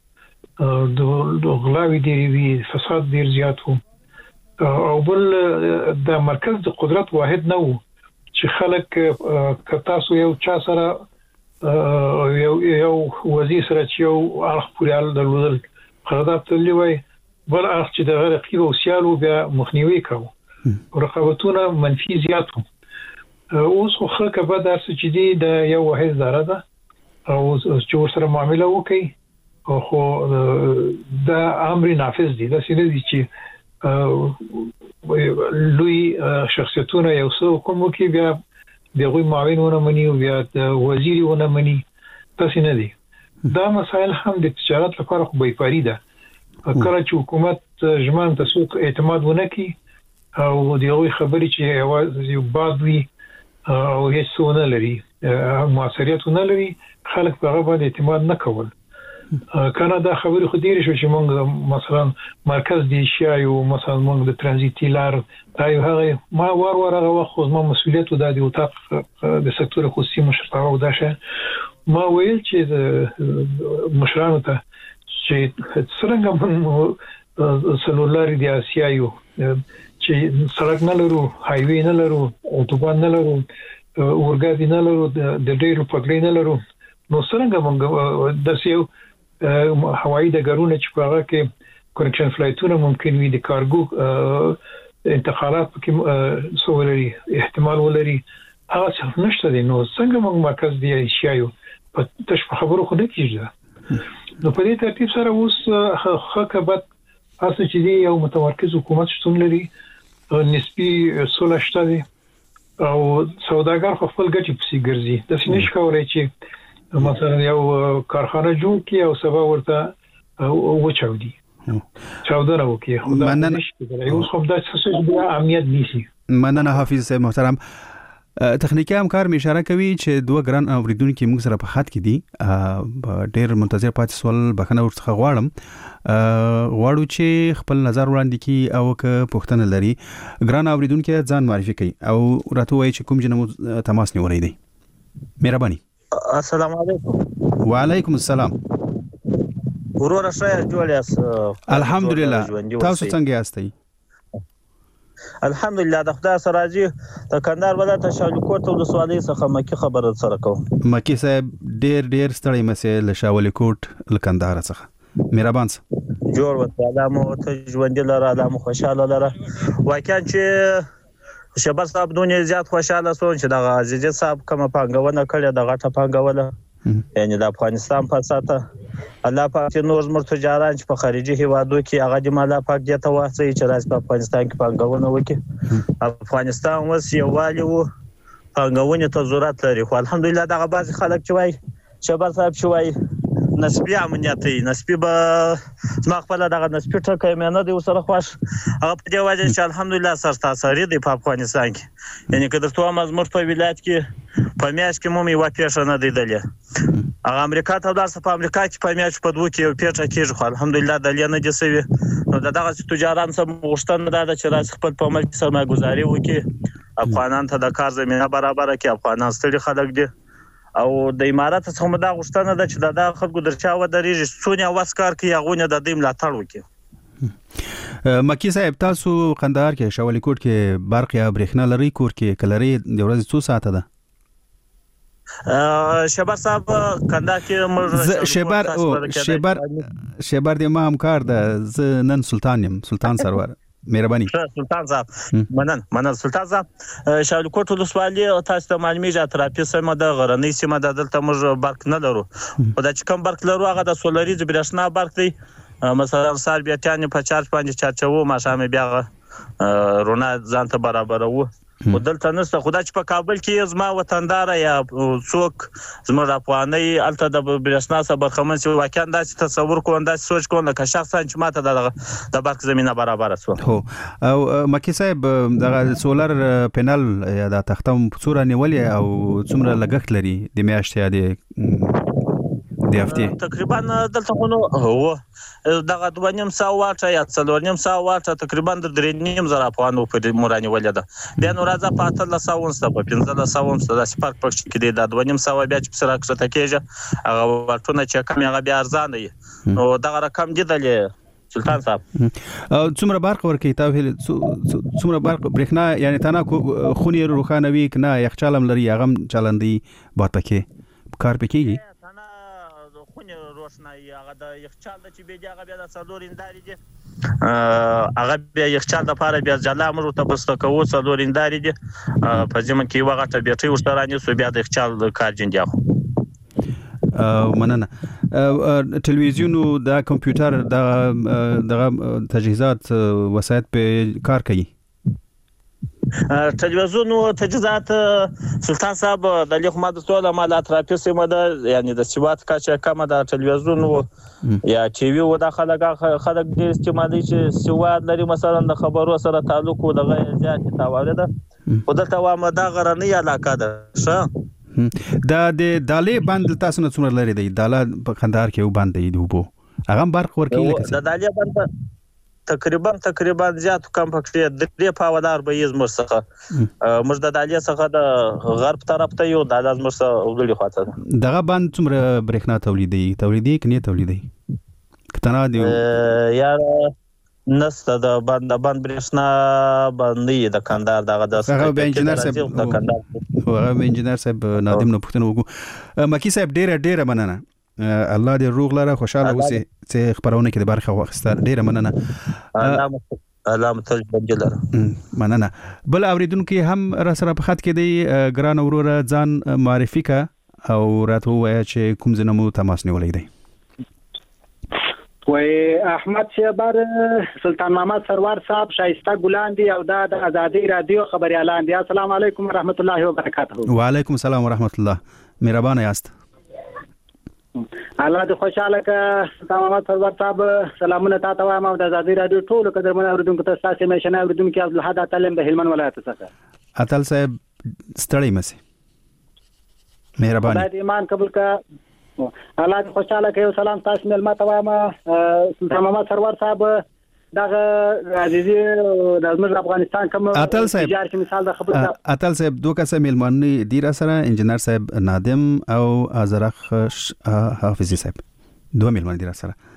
د غلاوي ډیر وی فساد ډیر زیات وو او بل د مرکز د قدرت واحد نه وو چې خلک کتاسو یو چا سره یو وزیر سره چې یو اخ پوریال درلودل قرارداد تللی وای بل اخ چې د رقیب او سیالو بیا مخنیوي کوي رقابتونه منفي زیات وو اوس خو کبه درس چې دی د یو واحد اداره ده او چې سره معامله وکي او خو دا امر نافذ دي دا سړي دي چې لوی شخصیتونه یو څو کوم کې بیا دغه معاونونه مني او بیا وزیرونه مني تاسو نه دي. دا مسائل هم د تجارت لپاره خو بیپاری ده. کله چې حکومت ژمن تاسو اعتماد ونه کی او دغه خبرې چې یو باد وی او هیڅ نه لري موثریت نه لري خلک په هغه باندې اعتماد نه کول. کانادا خبرې خو ډیره شو چې موږ مثلا مرکز دی شایو مثلا موږ د ترانزیتي لار دایو هغه ما هغه وخت ما مسؤلیت و دادی او د سکتور خصوصي مشرتابه و داشه ما ویل چې مشرانو ته چې څنګه موږ سلولاري دی اسیایو چې سړک نه لرو هایوي نه لرو اوټوبان نه لرو اورګاډي نه لرو د ډیرو پګړې نه لرو نو څنګه موږ د سیو هوایي ډګرونه چې په هغه کې کنیکشن فلایټونه ممکن وي د کارګو انتقالات کې سولري احتمال ولري هغه څه نشته دي نو څنګه موږ مرکز دی شایو په تاسو په خبرو خو نه کیږي. نو په دې ترتیب سره اوس حکومت اساس چې دی یو متمرکز حکومت شتون لري نسبی سوله شته دي او سوداګر خپل ګټې پسې ګرځي د سینې ښکاري چې مثلا یو کارخانه جوړ کی او سبا ورته وچاودي چاودنه وکي خدای نشي یو خو د څه امنیت نشي. مننه حافظ صاحب محترم. تخنیکی همکار می اشاره کوي چې دوه ګران اوریدونکو موږ سره په خط کې دي ډېر منتظر پاتې سوال بخنه ورڅخه غواړو چې خپل نظر وړاندې کړي او که پوښتنه لري ګران اوریدونکو ځان معرفي کړي او راته وایي چې کوم جنمو تماس نیولای دی. مهرباني. السلام علیکم. وعلیکم السلام. ورور شه جوړیاس. الحمدلله. تاسو څنګه یاستئ؟ الحمدلله د خدای سره راځي د کندهار ولایت شاولیکوټ ته د سوالي څخه مکی خبره سره کوم. مکی صاحب ډیر ستړی مسه له شاولیکوټ له کندهار څخه. مهربان. جوړ وته الله مو ته ژوند لره الله مو خوشاله لره واقعا چې شبر صاحب دونه زیات خوشاله سو چې د عزیز صاحب کوم پنګونه کړې د غټه پنګونه یعنی د افغانستان په ساته الله پاک نور زموږ تجاران چې په خارجي هیوادو کې هغه د الله پاک دې ته واسي چې راځي په افغانستان کې پنګونه وکړي افغانستان وس یوالي وو پنګونه ته ضرورت لري خو الحمدلله دغه بعض خلک چې وای شبر صاحب چې وای نسبی امنیتي نسبی به ما خپل دغه نسبی ټکه مې نه دی وسره خوښ هغه په دې وجه چې الحمدلله سرتاسري دی په افغانستان کې یعنی که درته مزمر په ولایت کې په میاش کې مو یو پیښه نه دی دلې هغه امریکا ته درس په امریکا کې په میاش په دوه کې یو پیښه کېږي خو الحمدلله دلې نه دي سوي نو دغه تجاران سم غوښتنه ده چې راځي خپل په ملک سرمایه‌ګذاري وکړي افغانان ته د کار زمينه برابر کړي افغانان ستړي خلک دي او د امارات څخه دا غوښتنه ده چې د خلکو درچا و درېږي څونه واسکار کې هغه د دې ملاتړ وکړي مکی صاحب تاسو قندهار کې شاولي کوټ کې برق یا برېښنا لري کور کې کلري د ورځې 2 ساعته ده شبر صاحب قندهار کې شبر د ما همکار ده ز نن سلطان سرور مهرباني سلطان صاحب منن سلطان صاحب شاولي کوټ ولسوالي تاسو ته معلومیږي اطرافي سیمه د غرنۍ سیمه د دلته موږ برق نه لرو او د کوم برق لرو هغه د سولریز برېښنا برق دی مثلا سال بیا تانه په چارج باندې چارچو ما شامه بیا رونه ځان ته برابر وو ودلته نسته خدای چې په کابل کې زما وطندار یا څوک زما افغاني الته د برېښنا سره برخمن شي واقعا داسې تصور کوم داسې سوچ کوم لکه شخصا چې ماته د برق زمينه برابر شو هو او مکی صاحب د سولر پینل یا د تختم صوره نیولې او څومره لګښت لري د میاشتې د هفته تقریبا دلته نو هو دغه 2.5 ساعت واټه یا 3.5 ساعت واټه تقریبا د 3.5 زره افغانو په موراني ولده بیا نو راځه په 1300 ونسته په 1500 ونسته د سپارک پک کې د 2.5 ساعت بیا چې سره کړه کېږي هغه واټونه چې کم هغه بیا ارزانه وي نو دغه رقم دي د سلطان صاحب څومره برق ورکې تاسو څومره برق برېښنا یعنی تنه خونی روخانوي کنه یخچالم لري هغه چلندي بات پکې کار پکېږي روشنايي هغه د یخچال د چې بیا هغه بیا د څلور انداري دي هغه بیا یخچال د پاره بیا جلا امر ته بسته کوو څلور انداري دي په ځمن کې وغټه بیټري ورسره سو بیا د یخچال کار جنډیا مننه ټلویزیون او د کمپیوټر د تجهیزات وسایت په کار کوي تلویزیون او تجهیزات سلطان صاحب د لیک ماده سوال مال اطرافي سیمه ده یعنی د سیوات کاچه کم ده تلویزیون یا ټي وي و د خلک د استعمالي چې سیوات لري مثلا د خبرو سره تعلق او د غیر زیات تاوال ده او د توامه د غرنۍ علاقه ده ښه د دالې باندې تاسو نه څومره لري دی داله په قندهار کې و باندې دی وبو هغه برق ورکې لکه د دالې باندې تقریبا زیات کم پکې 3 پاودار به یز مرسخه موږ د دالې څخه د غرب طرف ته یو د لازم مرسه وګړي خاطر دغه باندې څومره برېښنا تولیدي کني تولیدي کتنه دی یار نسته د باند برېښنا باندې د کندهار دغه د هغه انجنیر صاحب د کندهار هغه انجنیر صاحب نادم نه پښتنه وګو مکی صاحب ډیره مننه الله دې روغ لره خوشاله اوسې چې خبرونه کې د برخه واخیستل ډیره مننه الله متل بنجلره مننه بل اوریدونکو هم را سره په خط کې دی ګران وروره ځان معرفي کا او راته وایي چې کوم ځنه مو تماس نیولې دی وای احمد شهبر سلطان محمد سرور صاحب شایسته ګلان دی او د ازادي رادیو خبريالان دی السلام علیکم ورحمت الله وبرکاته وعلیکم السلام ورحمت الله مهربان یاست الله دې خوشاله ک سلطان محمد سرور صاحب سلامونه تاسو ته او د ازادي رادیو ټول قدرمن اوریدونکو ته تاسو مې شنه اوریدونکو عبدالحد تعلیم د هلمند ولایت څخه اتل صاحب ستړی مسي مهرباني الله دې ایمان قبول ک الله دې خوشاله ک سلام تاسو مې ملما ته سلطان محمد سرور صاحب دغه عزیزي د افغانستان کوم اتل صاحب مثال د خبره اتل صاحب دوه کسه ملمني دی را سره انجنیر صاحب نادم او ازرخ حافظي صاحب دوه ملمني دی را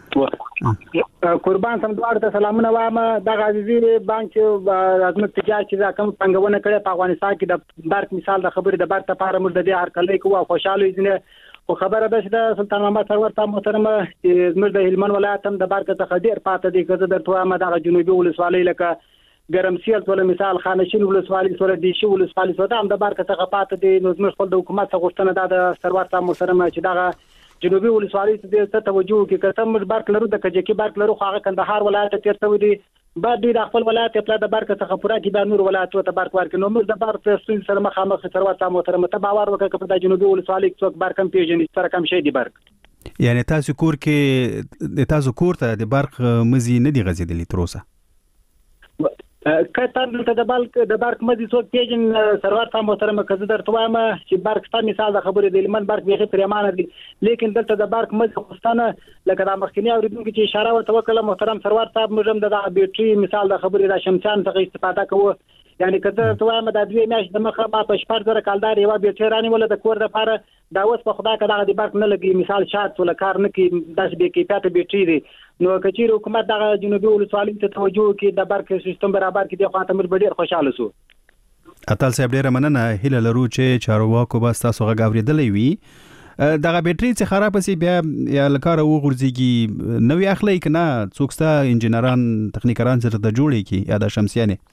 سره قربان سم دوه ته سلامونه وایم د عزیزي بانک رزمت تجارت چې کوم څنګهونه کړي په افغانستان کې د برق مثال د خبره د برق لپاره موږ د دې هر کله کوو خوشاله دي خو خبره ده چې د سلطان محمد سرور صاحب محترم چې زموږ د هلمند ولایت هم د برق څخه ډیر پاتې دي، که زه درته وایم دغه جنوبي ولسوالۍ لکه ګرمسیل ټول مثال خانشین ولسوالۍ سره دیشي ولسوالۍ سره هم د برق څخه پاتې دي. نو زموږ خپل د حکومت څخه غوښتنه ده د سرور صاحب محترم چې دغه جنوبي ولسوالۍ ته توجه وکړي. که څه موږ برق لرو د کجکي برق لرو، خو هغه کندهار ولایت تیر شوی دی، بعد دوی د خپل ولایت په د برق څخه پوره کې د نور ولایتونو ته برق ورکړي. نو موږ د برق ستونزې سره مخامخ سرور صاحب محترم ته باور وکړه چې په د جنوبي ولسوالۍ کې څوک برق هم پیژني سره کم شي دی برق. یعنی تاسو کور ته د برق مزي نه دی غځېدلی تر اوسه؟ که تاسو ته د برق مزي څوک پیژن سرور صاحب محترم، که زه درته وایم چې برق ستاسو مثال د خبرې د هلمند برق بیخي پریمانه دي، لیکن دلته د برق مزي خوستانه لکه د مخکنی اوریدونکو چې اشاره ورته وکړه محترم سرور صاحب، موږ هم د بیټري مثال د خبرې د شمسیان څخه استفاده کوو. یعنی که زه درته وایم د 2 میاشتې د مخه ما په 14,000 کالدار یوه بیټري رانیوله د کور دپاره، دا اوس په خدای که دغه د برق نه لګي مثال شات ولا کار نه کوي، داسې بې کیفیته بیټري دی. نو که چیرې حکومت دغه جنوبي ولسوالۍ ته توجه وکړي، د برق سیستم برابر کړي، دې خوا ته موږ به ډېر خوشحاله شو. اتل صاحب ډېره مننه. هیله لرو چې چارواکو به ستاسو غږ اورېدلی وي. دغه بیټري چې خراب شي بیا یا له کاره وغورځېږي، نوې اخلئ که نه څوک ستا انجینران تخنیکران سره ته جوړې کړي یا د شمسیانې؟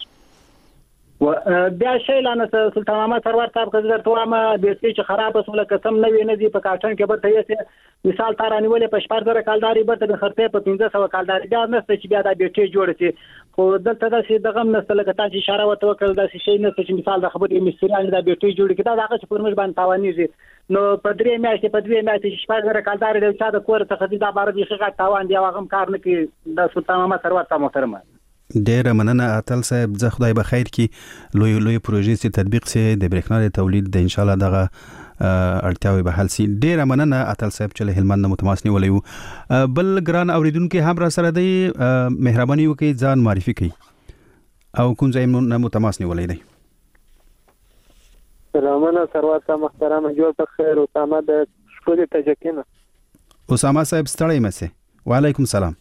بیا شی لانه سلطان محمد سرور صاحب که زه درته وایم بیټري چې خرابه شوله که سم نوې نه دي په کارټن کې برته یې مثال تا رانیولې په 14,000 کالدارې برته د خرڅې په 1500 کالدارې بیا نشته چې بیا دا بیټري جوړه شي. خو دلته داسې دغه هم نشته لکه تاسو اشاره ورته وکړل، داسې شی نشته چې مثال د خبرې مستریان دا بیټري جوړ کړي، دا هغه چې پر موږ باندې تاوانېږي. نو په 3 میاشتې په 2 میاشتې 14,000 کالدارې د چا د کور څخه دي، دا باره بیخي غټ تاوان دی او هغه هم کار نه کوي. د سلطان محمد سرور صاحب محترم ډېره مننه اتل صاحب. زه خدای به خیر کړي لوی پروژې چې تطبیق سي د برېښنا د تولید د ان شاء الله دغه اړتیاوې به حل سي. ډېره مننه اتل صاحب چې له هلمند نه متماس نیولی وو. بل ګران اوریدونکو هم را سره دی، مهرباني وکړئ ځان معرفي کړئ او کوم ځای نه متماس نیولی دی؟ سلامونه سرور صاحب محترم، جوړ په خیر. اسامه د شکولي تجکي نه. اسامه صاحب ستړی مه سئ. وعلیکم سلام.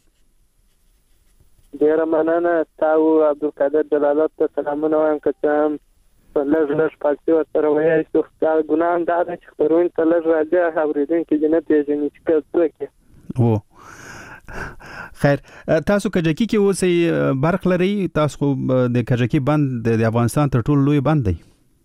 ډیره مننه. تاسو عبدالقادر جلالت ته سلامونه وایم. که څه هم په لږ پاکستي ورسره وایي چې ګناه هم دا ده چې خپرونې ته لږ راځي اورېدونکي دې نه پېژني چې که څوک خیر. تاسو کجکي کې اوسئ، برق لرئ؟ تاسو خو د کجکي بند د افغانستان تر ټولو لوی بند دی.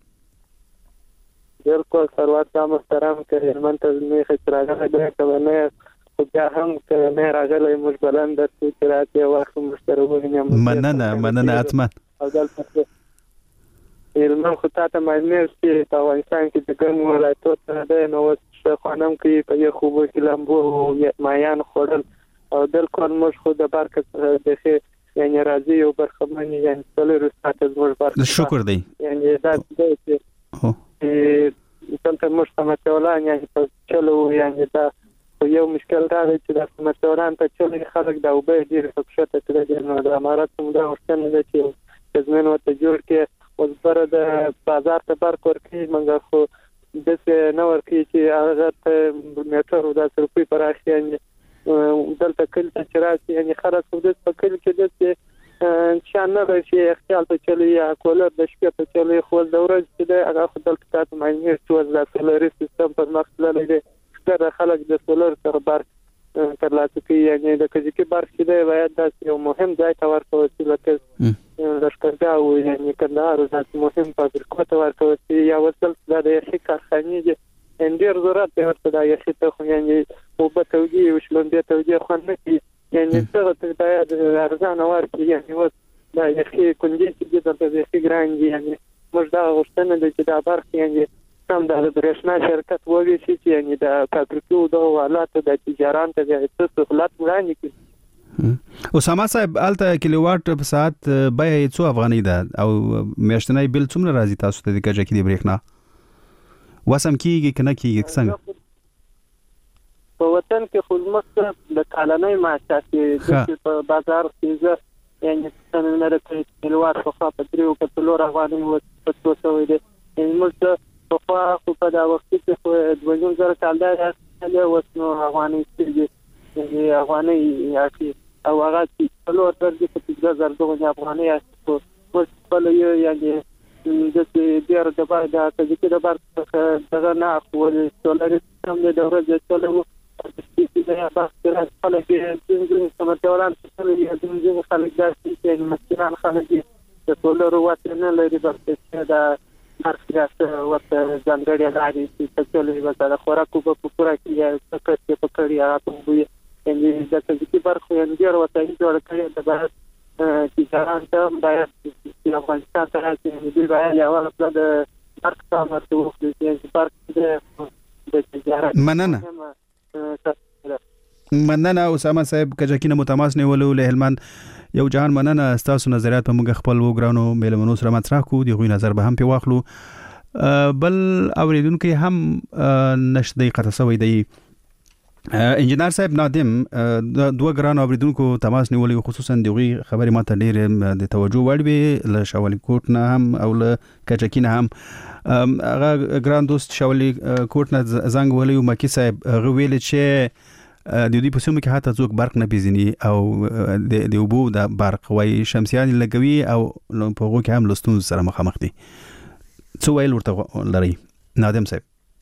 بالکل سرور صاحب محترم، که هلمند ته میخې چې راغلی دی که نه، خو بیا هم که نه راغلی موږ بلند درسو چې راتې وخت موږ سره ووینم. مننه حتما. او دلته هلمند خو تا ته معلومېږي چې په افغانستان کې د ګرمو ولایتونو څخه دی، نو اوس ښه خوند هم کوي په یخو اوبو کې لامبو او مایان خوړل. او بالکل موږ خو د برق څخه بیخي یعنې راضي یو برخمن یو، یعنې 4 ساعته زموږ برق شکر دی. یعنې دا دی چې دلته موږ سمتولان یعنې په چلو، یعنې دا یو مشکل دا دی چې د سمتولان ته چلو خلک د اوبه ډېرې په کښته کړی دي. نو د امارت هم دا غوښتنه ده چې تضمین ورته جوړ کړي. اوس بره د بازار ته برق ورکوي، مګر خو داسې نه ورکوي چې هغه ته میټر 10 روپۍ پراخي. یعنې دلته کلي ته چې راشي، یعنې خلک خو داسې په کلي کې داسې شان نه دی چې اختیال ته چلوي یا کولر د شپې ته چلوي، خو د ورځې چې دی هغه خو دلته تاسو معلومېږي چې اوس د سولري سیستم پر مخ تللی دی، ډېر خلک د سولر څخه برق ترلاسه کوي. یعنې د کجکي برق چې دی باید داسې یو مهم ځای ته ورکول شي لکه لښکرګاه و، یعنې کندهار داسې مهم فابریکو ته ورکول شي، یا اوس دلته دا د یخي کارخانې دي، یعنې ډېر ضرورت دی ورته دا یخي ته. خو یعنې اوبه تودې او شلومبې تودې خوند نه کوي، یعنې دغه ته باید ارزانه ورکړي. یعنې اوس دا یخي کندې چې دي دلته بیخي ګران دي. یعنې موږ دغه غوښتنه ده چې دا برق یعنې سم د برېښنا شرکت وویشي چې یعنې د فابریکو دغو حالاتو د تجاران ته بیا څه سهولت وړاندې کړي. اسامه صاحب هلته کیلو واټ په ساعت بیه یې څو افغانۍ ده او میاشتنی بل څومره راځي تاسو ته د کجکي د برېښنا؟ وسم کېږي که نه کېږي څنګه؟ په وطن کې خو زموږ د کالنۍ معاشات چې په بازار کې زه یعنې څنګه نه کوي کیلو واټ پخوا په 3 او په 4 افغانۍ اوس په 200 دی. یعنې موږ پخوا خو په دا وخت کې خو 2,000 کالدارې اخیستلې، اوس نو افغانۍ کېږي، یعنې افغانۍ اخلي او هغه چې 4 درجې په 15,000 افغانۍ اخلي. اوس خپله یو یعنې د ډیر د بعد د چې د برق دغه نه خپل سولر سیستم د ورځې چلو د باسکرات خلک د سمټوران څخه د خلک داسې مسکران خلک د سولر وته نه لري بلکې د برقیات وته ځانګړي لاري چې چلوي وسره خوراکو په پورا کې څه پکړی هغه وي ان د چې برق یې ډیر وته جوړ کړی د بعد چې ځان ته باید چې افغانستان ته راځي د باید یو خپل د برق سره توغل چې برق د تجارت مننه اسامه صاحب کجکینه متماس نیولو له هلمند یو جهان مننه تاسو نظریات په موږ خپل وګرانو میلمنو سره مطرح کو دی غوی نظر به هم په واخلو بل اوریدونکو هم نشدي قطسوي دی انجنیر صاحب نادم دوه ګران اوریدونکو تماس نیولې خصوصا دی خبرې ماته ډېر د توجه وړوي له شاولي کوټ نه هم او له کچکینه هم هغه ګران دوست شاولي کوټ نه زنګ ولې مکی صاحب غویل چې د دې په سیمه کې حتی څوک برق نه پیژني او د اوبو د برق وای شمسيان لګوي او په هغه کې هم لستون سره مخامخ دي څو ویل ورته لري نادم صاحب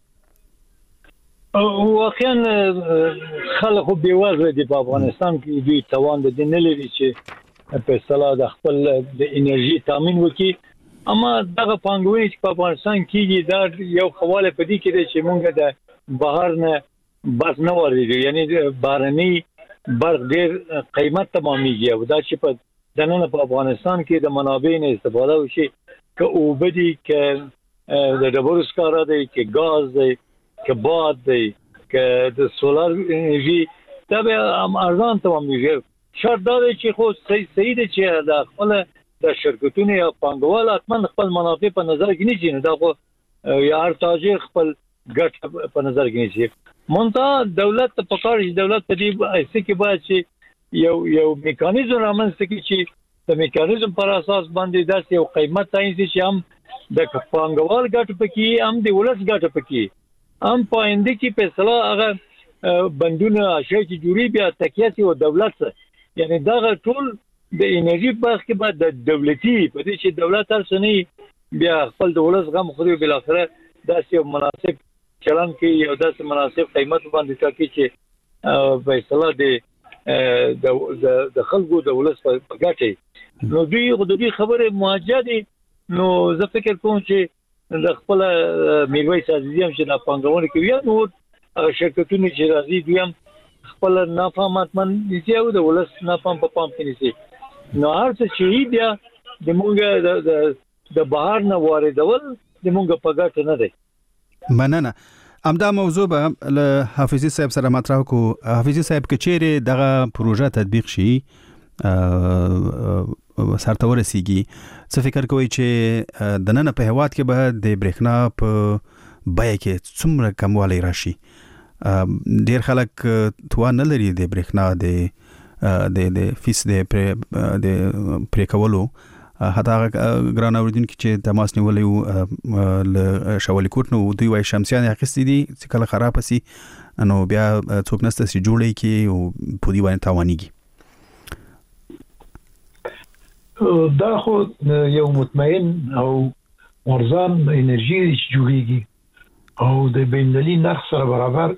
واقعا خلک بېوزله دي په افغانستان کې دوی توان د نه لري چې په اصطلاح د خپل د انرژي تامین وکړي اما دغه پانګونې چې په افغانستان کې دا یو خواله پدې کې دي چې مونږ د بهر نه بس نه ورېږي یعنی بارني برق ډېر قیمت تمامېږي او دا چې په دننه په افغانستان کې د منابع نه استفاده وشي که اوبدي که د ډبرو سکاره دی که ګاز دی که باد دی که د سولر انرژي دا به ارزان تمامېږي شرط دا دی چې خو صحیح دی چې د خپل د شرکتونو یا پانګوال حتما خپل منافع په نظر کې نیسي نو دا خو یا هر تاجر خپل ګټه په نظر کې نیسي مونږ دولت ته پکار چې دولت په دې ایسه کې باید چې یو میکانیزم رامنځته کړي چې د میکانیزم پر اساس باندې داسې یو قیمت تعیین شي چې هم د پانګوال ګټه پکې هم د ولس ګټه پکې هم پاینده کې په اصطلاح هغه بندونه اشیاء چې جوړي بیا تکیه او دولت یعنی دا ټول د انرژي په کې بعد د دولتي په دې چې دولت ارسنی بیا خپل د ولس غم خوري بل اخره داسې مناسب چلن کې یو داسې مناسب قیمت باندې ټاکي چې په اصطلاح د خلکو د ولس په ګټه نو دوی د دې خبره موجه دي نو زه فکر کوم چې د خپل میرویس عزیزی هم چې د پنځونه کې یا نو شرکتونو چې راځي دوی هم خپل نافهمتمن دي او د ولس نافهم په پام کې نيسي نو هر څه چې بیا د مونږ د بهر نه واردول د مونږ په ګټه نه دی مننه امدا موضوع به له حافظي صاحب سره مطرح کو حافظي صاحب کچېره دغه پروژه تطبیق شي سرته ورسیږي څه فکر کوي چې د نن په هواد کې به د برېښنا په بیه کې څومره کموالی راشي ډیر خلک توان نه لري د برېښنا د فیس د پرې کولو حتی ګران اوریدونکو چې تماس نیولې ل شاولي کوټ نو دوی وای شمسيان اخیستې دي چې کله خراب شي نو بیا څوک نسته چې جوړي کی او په دې باندې تاوانيږي دا خو یو مطمئن او ارزان انرژي جوړيږي او د بینالمللي نرخ سره برابر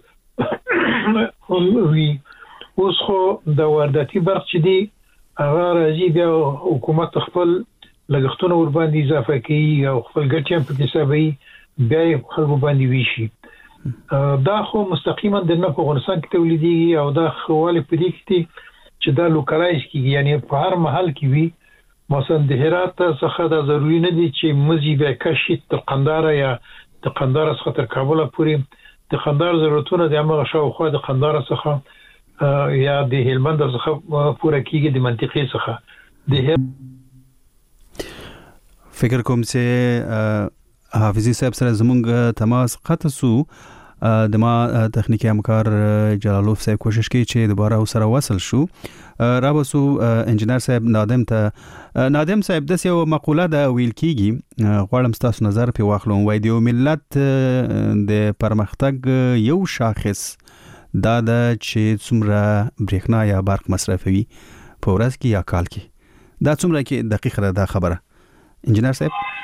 وي اوس خو د وارداتي برق چې دی هغه راځي بیا حکومت خپل لګښتونه ور باندې اضافه کوي او خپل ګټې په حسابي بیا خلکو باندې ویشي دا خو مستقیما د نه په افغانستان کې تولیدي او دا خواله په دې کې چې دا لوکلایز کیږي یعنی په هر محل کې وي مثلا د هرات څخه دا ضروري نه دي چې مزي به کشي د قندهار یا د قندهار څخه تر کابل پورې د قندهار ضرورتونه د امغه شاوخوا د قندهار څخه یا د هلمند څخه پوره کیږي د منطقې څخه د فکر کوم چې حافظي صاحب سره زمونږ تماس قطع سو د ما تخنیکی همکار جلالوف صاحب کوشش کوي چې دوباره سره وصل شو رابسو انجنیر صاحب نادم صاحب د یو مقوله د ویل کیږي غواړم تاسو نظر په واخلم وای دی ملت د پرمختګ یو شاخص دا د چې څومره برېښنا یا برق مصرفوي په ورځ کې یا کال کې دا څومره کې دقیق ده خبره انجنیر صاحب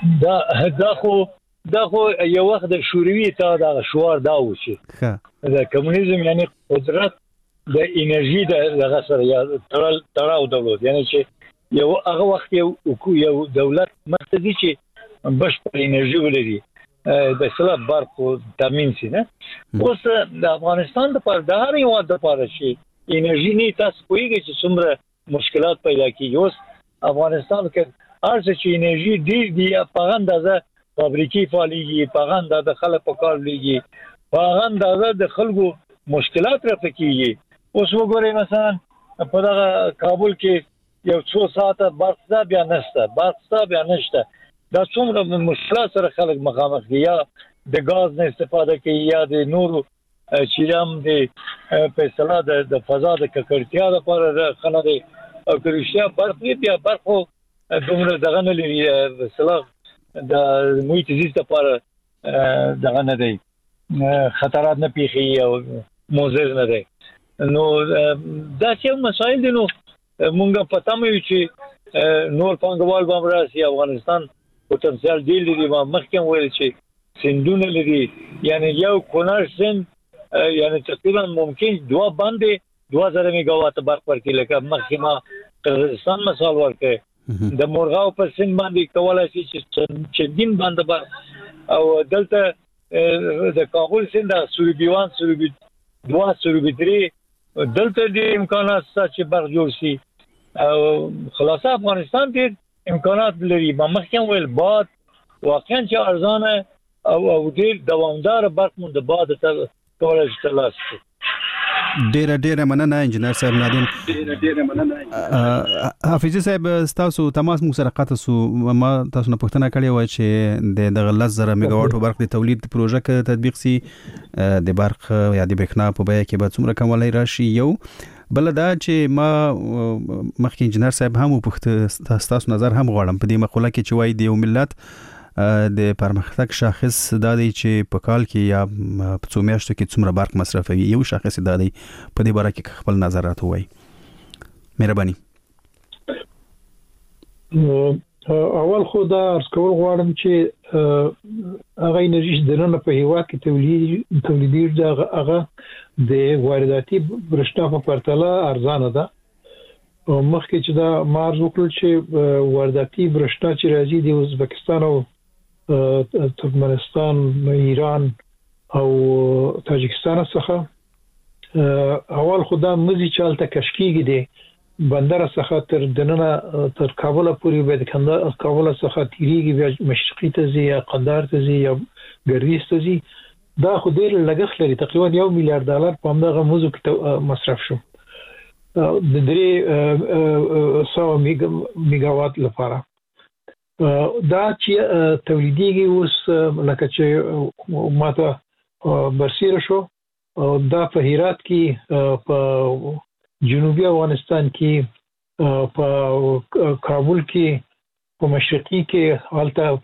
دا خو یو وخت د شوروي ته د شوار دا و چې د کمونیزم یعنی قدرت د انرژي د غسر یا تړاو درلود، یعنی چې یو هغه وخت یو دولت مرکزی چې بشپړ انرژي ولري د سلاب برق او تامین سي نه. اوس د افغانستان د پر دغه یو د پر شي انرژي نه تاسو کویږي چې څومره مشکلات پیدا کیږي. اوس افغانستان کې هر څه انرژي دی په اندازه فابریکې فعاليږي، په اندازه خلک په کار لګي، په اندازه د خلکو مشکلات رافقيږي. اوس وګورئ مثلا په دغه کابل کې یو څو ساعته برق بیا نشته، دا څومره مشکلات سره خلک مخامخ دي، یا د غاز نه استفاده کوي یا د نورو چیرام د فیصله د فضا د ککړتیا لپاره خلک او کریشیا برق بیا برق دومره دغه نه لري مثلا د محیط زیست لپاره دغه نه دی، خطرات نه پیخي او موزر نه دی. نو دا چې مسائل دي، نو مونږه پته مې چې نور پنګوال به راشي. افغانستان پوتنسیال دی لري، ما مخکې ویل چې سندونه لري، یعنی یو کونړ سند یعنی تقریبا ممکن 2 باندې 2000 میگاوات برق ورکړي. لکه مخکې ما قزاقستان مثال ورکړ، د مورغاو په سند باندې کولای شي چې دین باندې برق، او دلته د کابل سند سوربيوان سوربي 2 سوربي 3 دلته د امکانات چې برق جوړ شي. او خلاص افغانستان کې امکانات لري. ما مخکې ویل باد واقعا چې ارزانه او ډیر دوامدار برق مون د باد ته کولای شي ترلاسه. ډیره مننه انجنیر صاحب نادم. حافظ صاحب تاسو تماس مو سره قاطع سو، ما تاسو نه پوښتنه کړې و چې د 10,000 میگاواټو برق د تولید پروژه کې تطبیق سي د برق یا د برېښنا په بیه کې به څومره کموالی راشي. یو بل دا چې ما مخکې انجنیر صاحب هم پوښتنه تاسو نظر هم غواړم په دې مقوله کې چې وایي د یو ملت د پرمختګ شاخص دا دی چې په کال کې یا په څو میاشتو کې څومره برق مصرفوي. یو شاخص دا دی، په دې باره کې خپل نظرات وایي. مهرباني. اول خو دا ارز کول غواړم چې هغه انرژي د نن په هیواد کې تولیدي هغه د وارداتي برښنا په پرتله ارزانه ده. مخکې چې دا مارز وکړل چې وارداتي برښنا چې راځي د ازبکستان او ترکمنستان، ایران او تاجکستان څخه اول خو دا مزي چالته کشکیږي دي بندر څخه تر دننه تر کابل پورې به د کابل څخه تیریږي بیا مشرقي ته ځي یا قندهار ته ځي یا ګردیز ته ځي. دا خو ډیر لګښت لري، تقریبا $1 میلیارډ په همدغه موضوع کې مصرف شو د 300 میگاوات لپاره. دا چې تولیديږي اوس لکه چې ماته برسیره شو، دا په هرات کې، په جنوبي افغانستان کې، په کابل کې، په مشرقي کې، حالته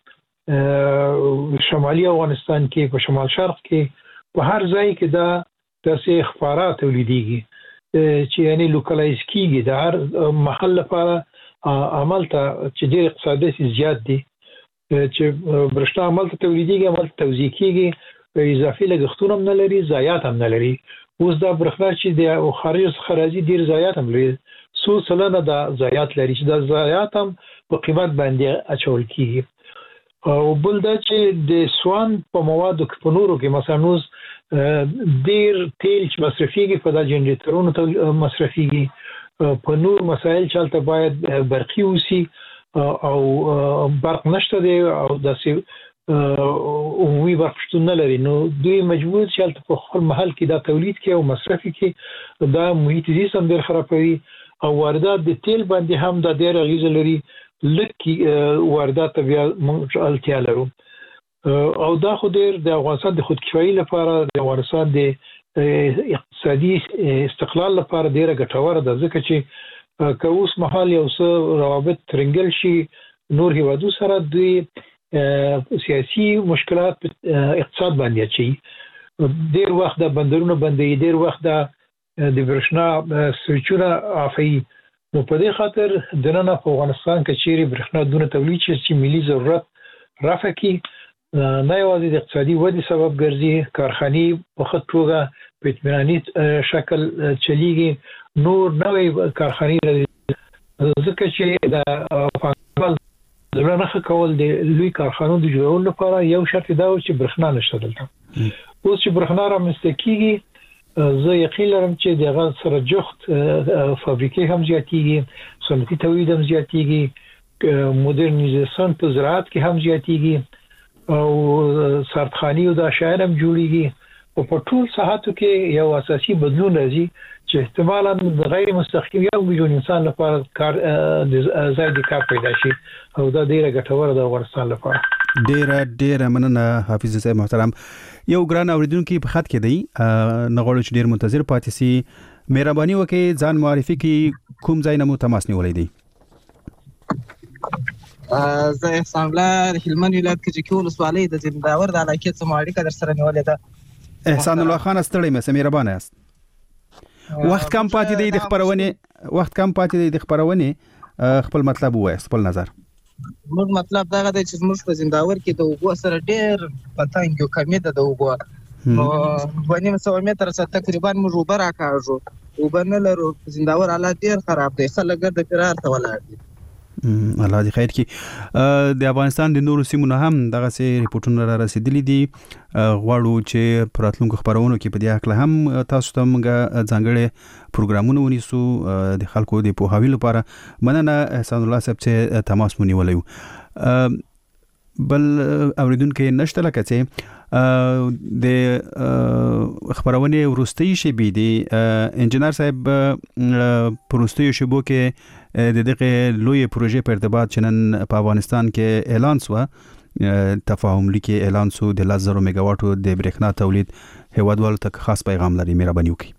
په شمالي افغانستان کې، په شمال شرق کې، په هر ځای کې دا داسې اخبارات تولیديږي چې یعنی لوکلایز کیږي د هر محل لپاره عمل ته چې ډېر اقتصادي زیات دي چې برښنا عمل ته تولیديږي، عمل ته توزیع کیږي، اضافي لګښتونه هم نه لري، ضایعات هم نه لري. اوس دا برښنا چې د خارج څخه راځي ډېر ضایعات هم لري، 100% دا ضایعات لري چې دا ضایعات هم په قیمت باندې اچول کیږي. او بل دا چې د سوان په موادو کې په نورو کې مثلا نوز ډېر تیل چې مصرفيږي په د جنریټرونو ته مصرفيږي، په نور مسائل چلته باید برقي وسی او برق نشته دی او داسې عمومي برق شتون نه لري. نو دوی مجبور چلته په خپل محل کې دا تولید کوي او مصرف کوي، دا محیط زیست هم ډېر خرابوي. او واردات د تیل باندې هم دا ډېر اغیزه لري، لکه واردات بیا موږ اړتیا لرو. او دا خو ډېر د افغانستان د خودکفایي لپاره، د افغانستان د اقتصادي استقلال لپاره ډیره ګټوره ده، ځکه چې که اوس مهال یو څه روابط ترنګل شي نور هیوادو سره، دوی سیاسي مشکلات اقتصاد باندې اچي، ډیر وخت د بندرونو بندي، ډیر وخت د برښنا سویچونه افي. نو په دې خاطر د نن په افغانستان کې چیرې برښنا دونه تولید شي چې ملي ضرورت رافع کی نه یوازې د اقتصادي ودې سبب ګرځي کارخانې په ښه توګه په اطمیناني شکل چلیږي نور نوې کارخانې ځکه چې د پانګوال دغه کول د لوی کارخانو د جوړولو لپاره یو شرط دا و چې برښنا نشته دلته اوس چې برښنا رامنځته کیږي زه یقین لرم چې دغه سره جوخت فابریکې هم زیاتېږي صنعتي تولید هم زیاتېږي مدرنیزاسیون په زراعت کې هم زیاتېږي او سرخاني او د شاعر هم جوړیږي او په ټول ساحاتو کې یو اساسي بدلون راځي چې احتمالاً غیر مستقیم یو میلیون انسان لپاره کار زائد کار پیدا شي او دا ډیره ګټوره ده افغانستان لپاره ډیره مننه حافظ صاحب محترم یو ګران اوریدونکو په خط کې دی نغوړو چې ډیر منتظر پاتې سي مهرباني وکړئ ځان معرفي کړئ کوم ځای نه مو تماس نیولې دی زه احسان الله هلمند ولایت کې چې ولسوالۍ د زنداور د علاقې څخه اړیکه در سره نیولې ده احسان الله خان ستړی مې مهربانه است وخت کم پاتې دی د خبرونه خپل مطلب وایي خپل نظر موږ مطلب دا دی چې موږ په زنداور کې د اوبو سره ډېر پتنګ یو کمی ده د اوبو نو 2.5 متر سره تقریبا موږ اوبه راکاږو اوبه نه لرو زنداور حالات ډېر خراب دی خلک د فرار ته ولاړ دي الله دې خیر کړي د افغانستان د نورو سیمو هم دغه سي ریپورتونه را رسیدلي دي غواړو چې پراتلونکو خبرونو کې په دې اړه هم تاسو ته موږ ځانګړي پروګرامونه ونیسو د خلکو د پوهاوي لپاره مننه احسان الله صاحب چې تماس مو نیولیو بل اوریدونکو نشته لکه چې د خبرونه ورستۍ شي بي دي انجنیر صاحب پروستۍ شبو کې د دغه لوی پروژې په ارتباط چنن په افغانستان کې اعلان شو تفاهم لیکي اعلان شو د 1000 میگا واټو د برېښنا تولید هیوادوالو ته خاص پیغام لري مهرباني وکړئ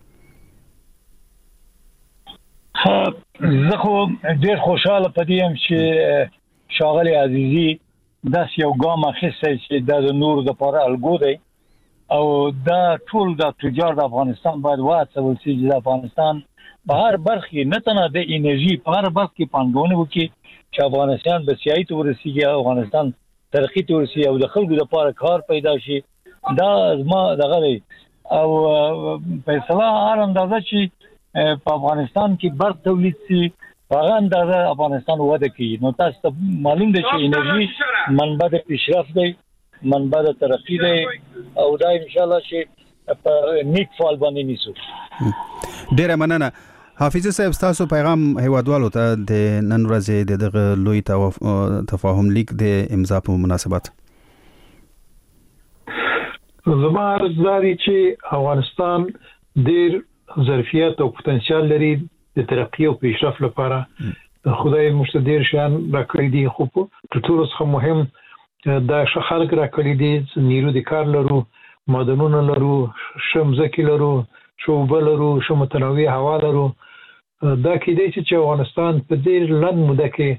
زه خو ډیر خوشاله پدیم چې شاغلی عزیزی داس یو ګام اخیستی چې د نور د لپاره الګو دی او دا ټول د تجار د افغانستان باید واڅول شي چې د افغانستان په هر برخه نه تنه د انرژي په هر برخه کې پانګونه وکړي چې افغانستان به سیاسي ورسیږي افغانستان ترقی ته ورسیږي او د خلکو لپاره کار پیدا شي دا ما دغه او فیصله هر اندازه چې په افغانستان کې برق تولید شي هغه اندازه افغانستان وده کوي نو تاسو ته معلوم دی چې انرژي منبع د پیشرفت دی منبع د ترقی دی او دا ان شاء الله چې په نیک فال باندې نیسو ډیره مننه حافظ صاحب تاسو پیغام هیوادوالو ته د نن ورځې دغه لوی تفاهم لیک د امضا په مناسبت زما ارزداري چې افغانستان ډیر ظرفیت او پوتنشل لري د ترقی او پیشرفت لپاره خدای مستدیر شان راکړي دي خو په ټولو څخه مهم دا خلک راکړي دي نیرو د کار لرو معدنونه لرو شمزکی لرو شوبه لرو متنوع هوا لرو دا کېدای چې افغانستان په ډېر لنډ موده کې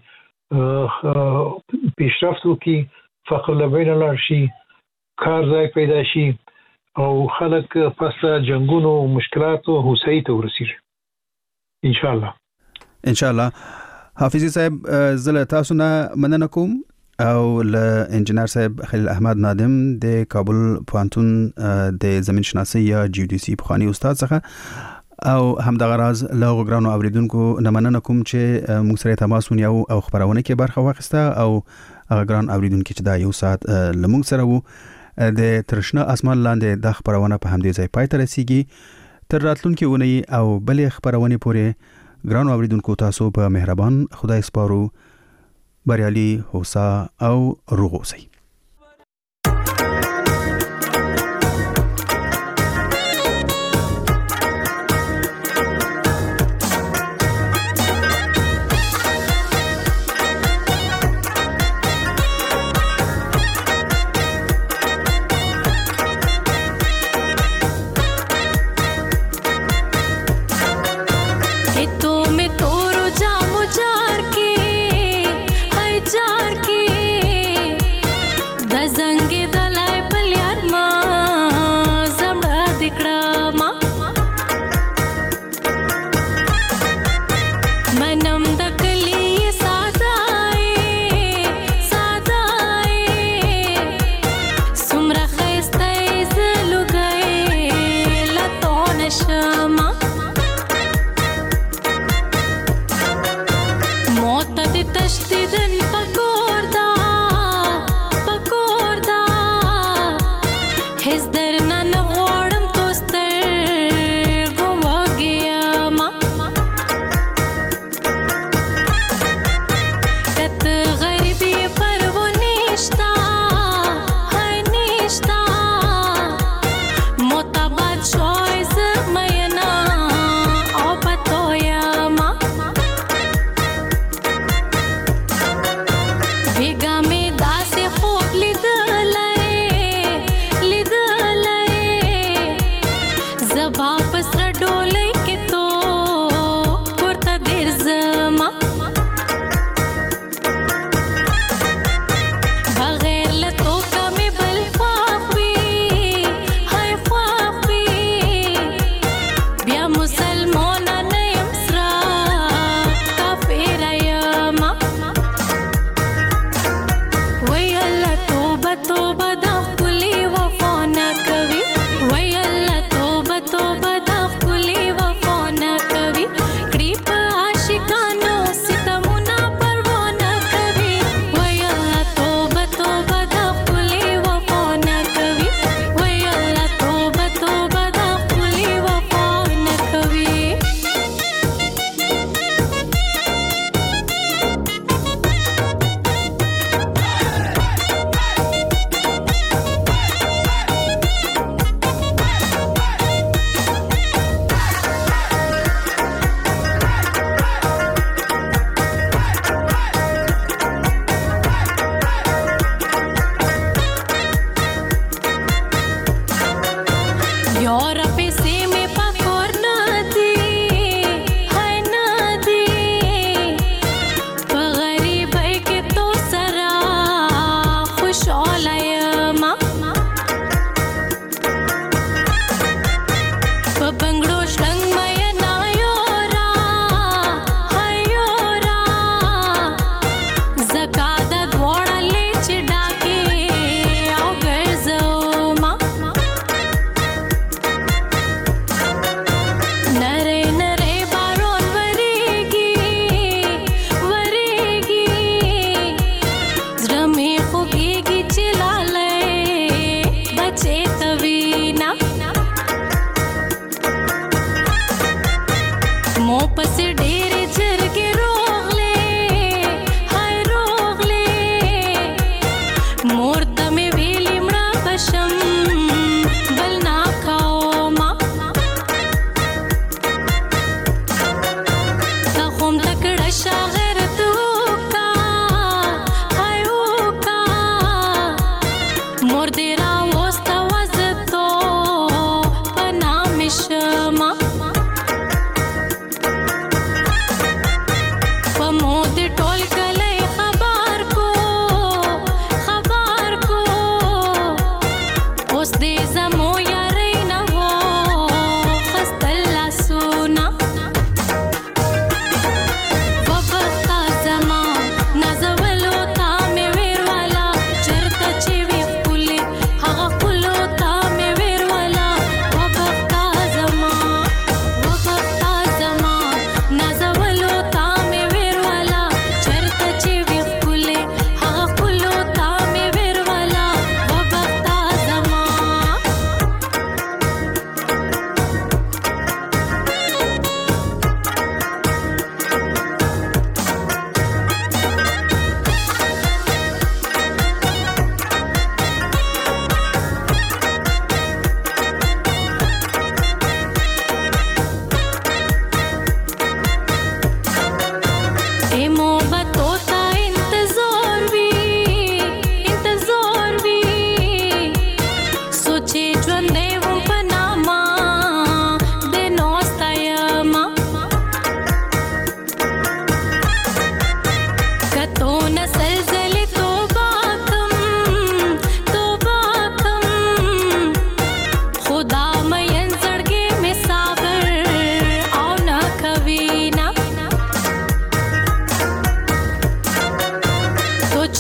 پیشرفت وکړي فقر له بینه لاړ شي کار ځای پیدا شي او خلک پس جنگونو مشکلاتو هوساینې ته ورسیږي ان شاء الله حافظ صاحب زله تاسو نه مننه کوم او له انجنیر صاحب خلیل احمد نادم د کابل پوهنتون د زمین شناسي یا جیودیسي پخوانی استاد څخه او همدغه راز له غوګرانو اوریدونکو نه مننه کوم چې موږ سره تماس ونیو او خبرونه کې برخه واخیسته او هغه ګران اوریدونکو چې دا یو ساعت لمونږ سره وو د ترشنه اسمان لاندې د خبرونه په همدې ځای پای ته رسیدي تر راتلونکي اونۍ او بلې خبرونه پورې ګران اوریدونکو تاسو په مهربان خدای سپارو بریالي هوسا او روغ اوسئ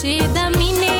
چې د مینې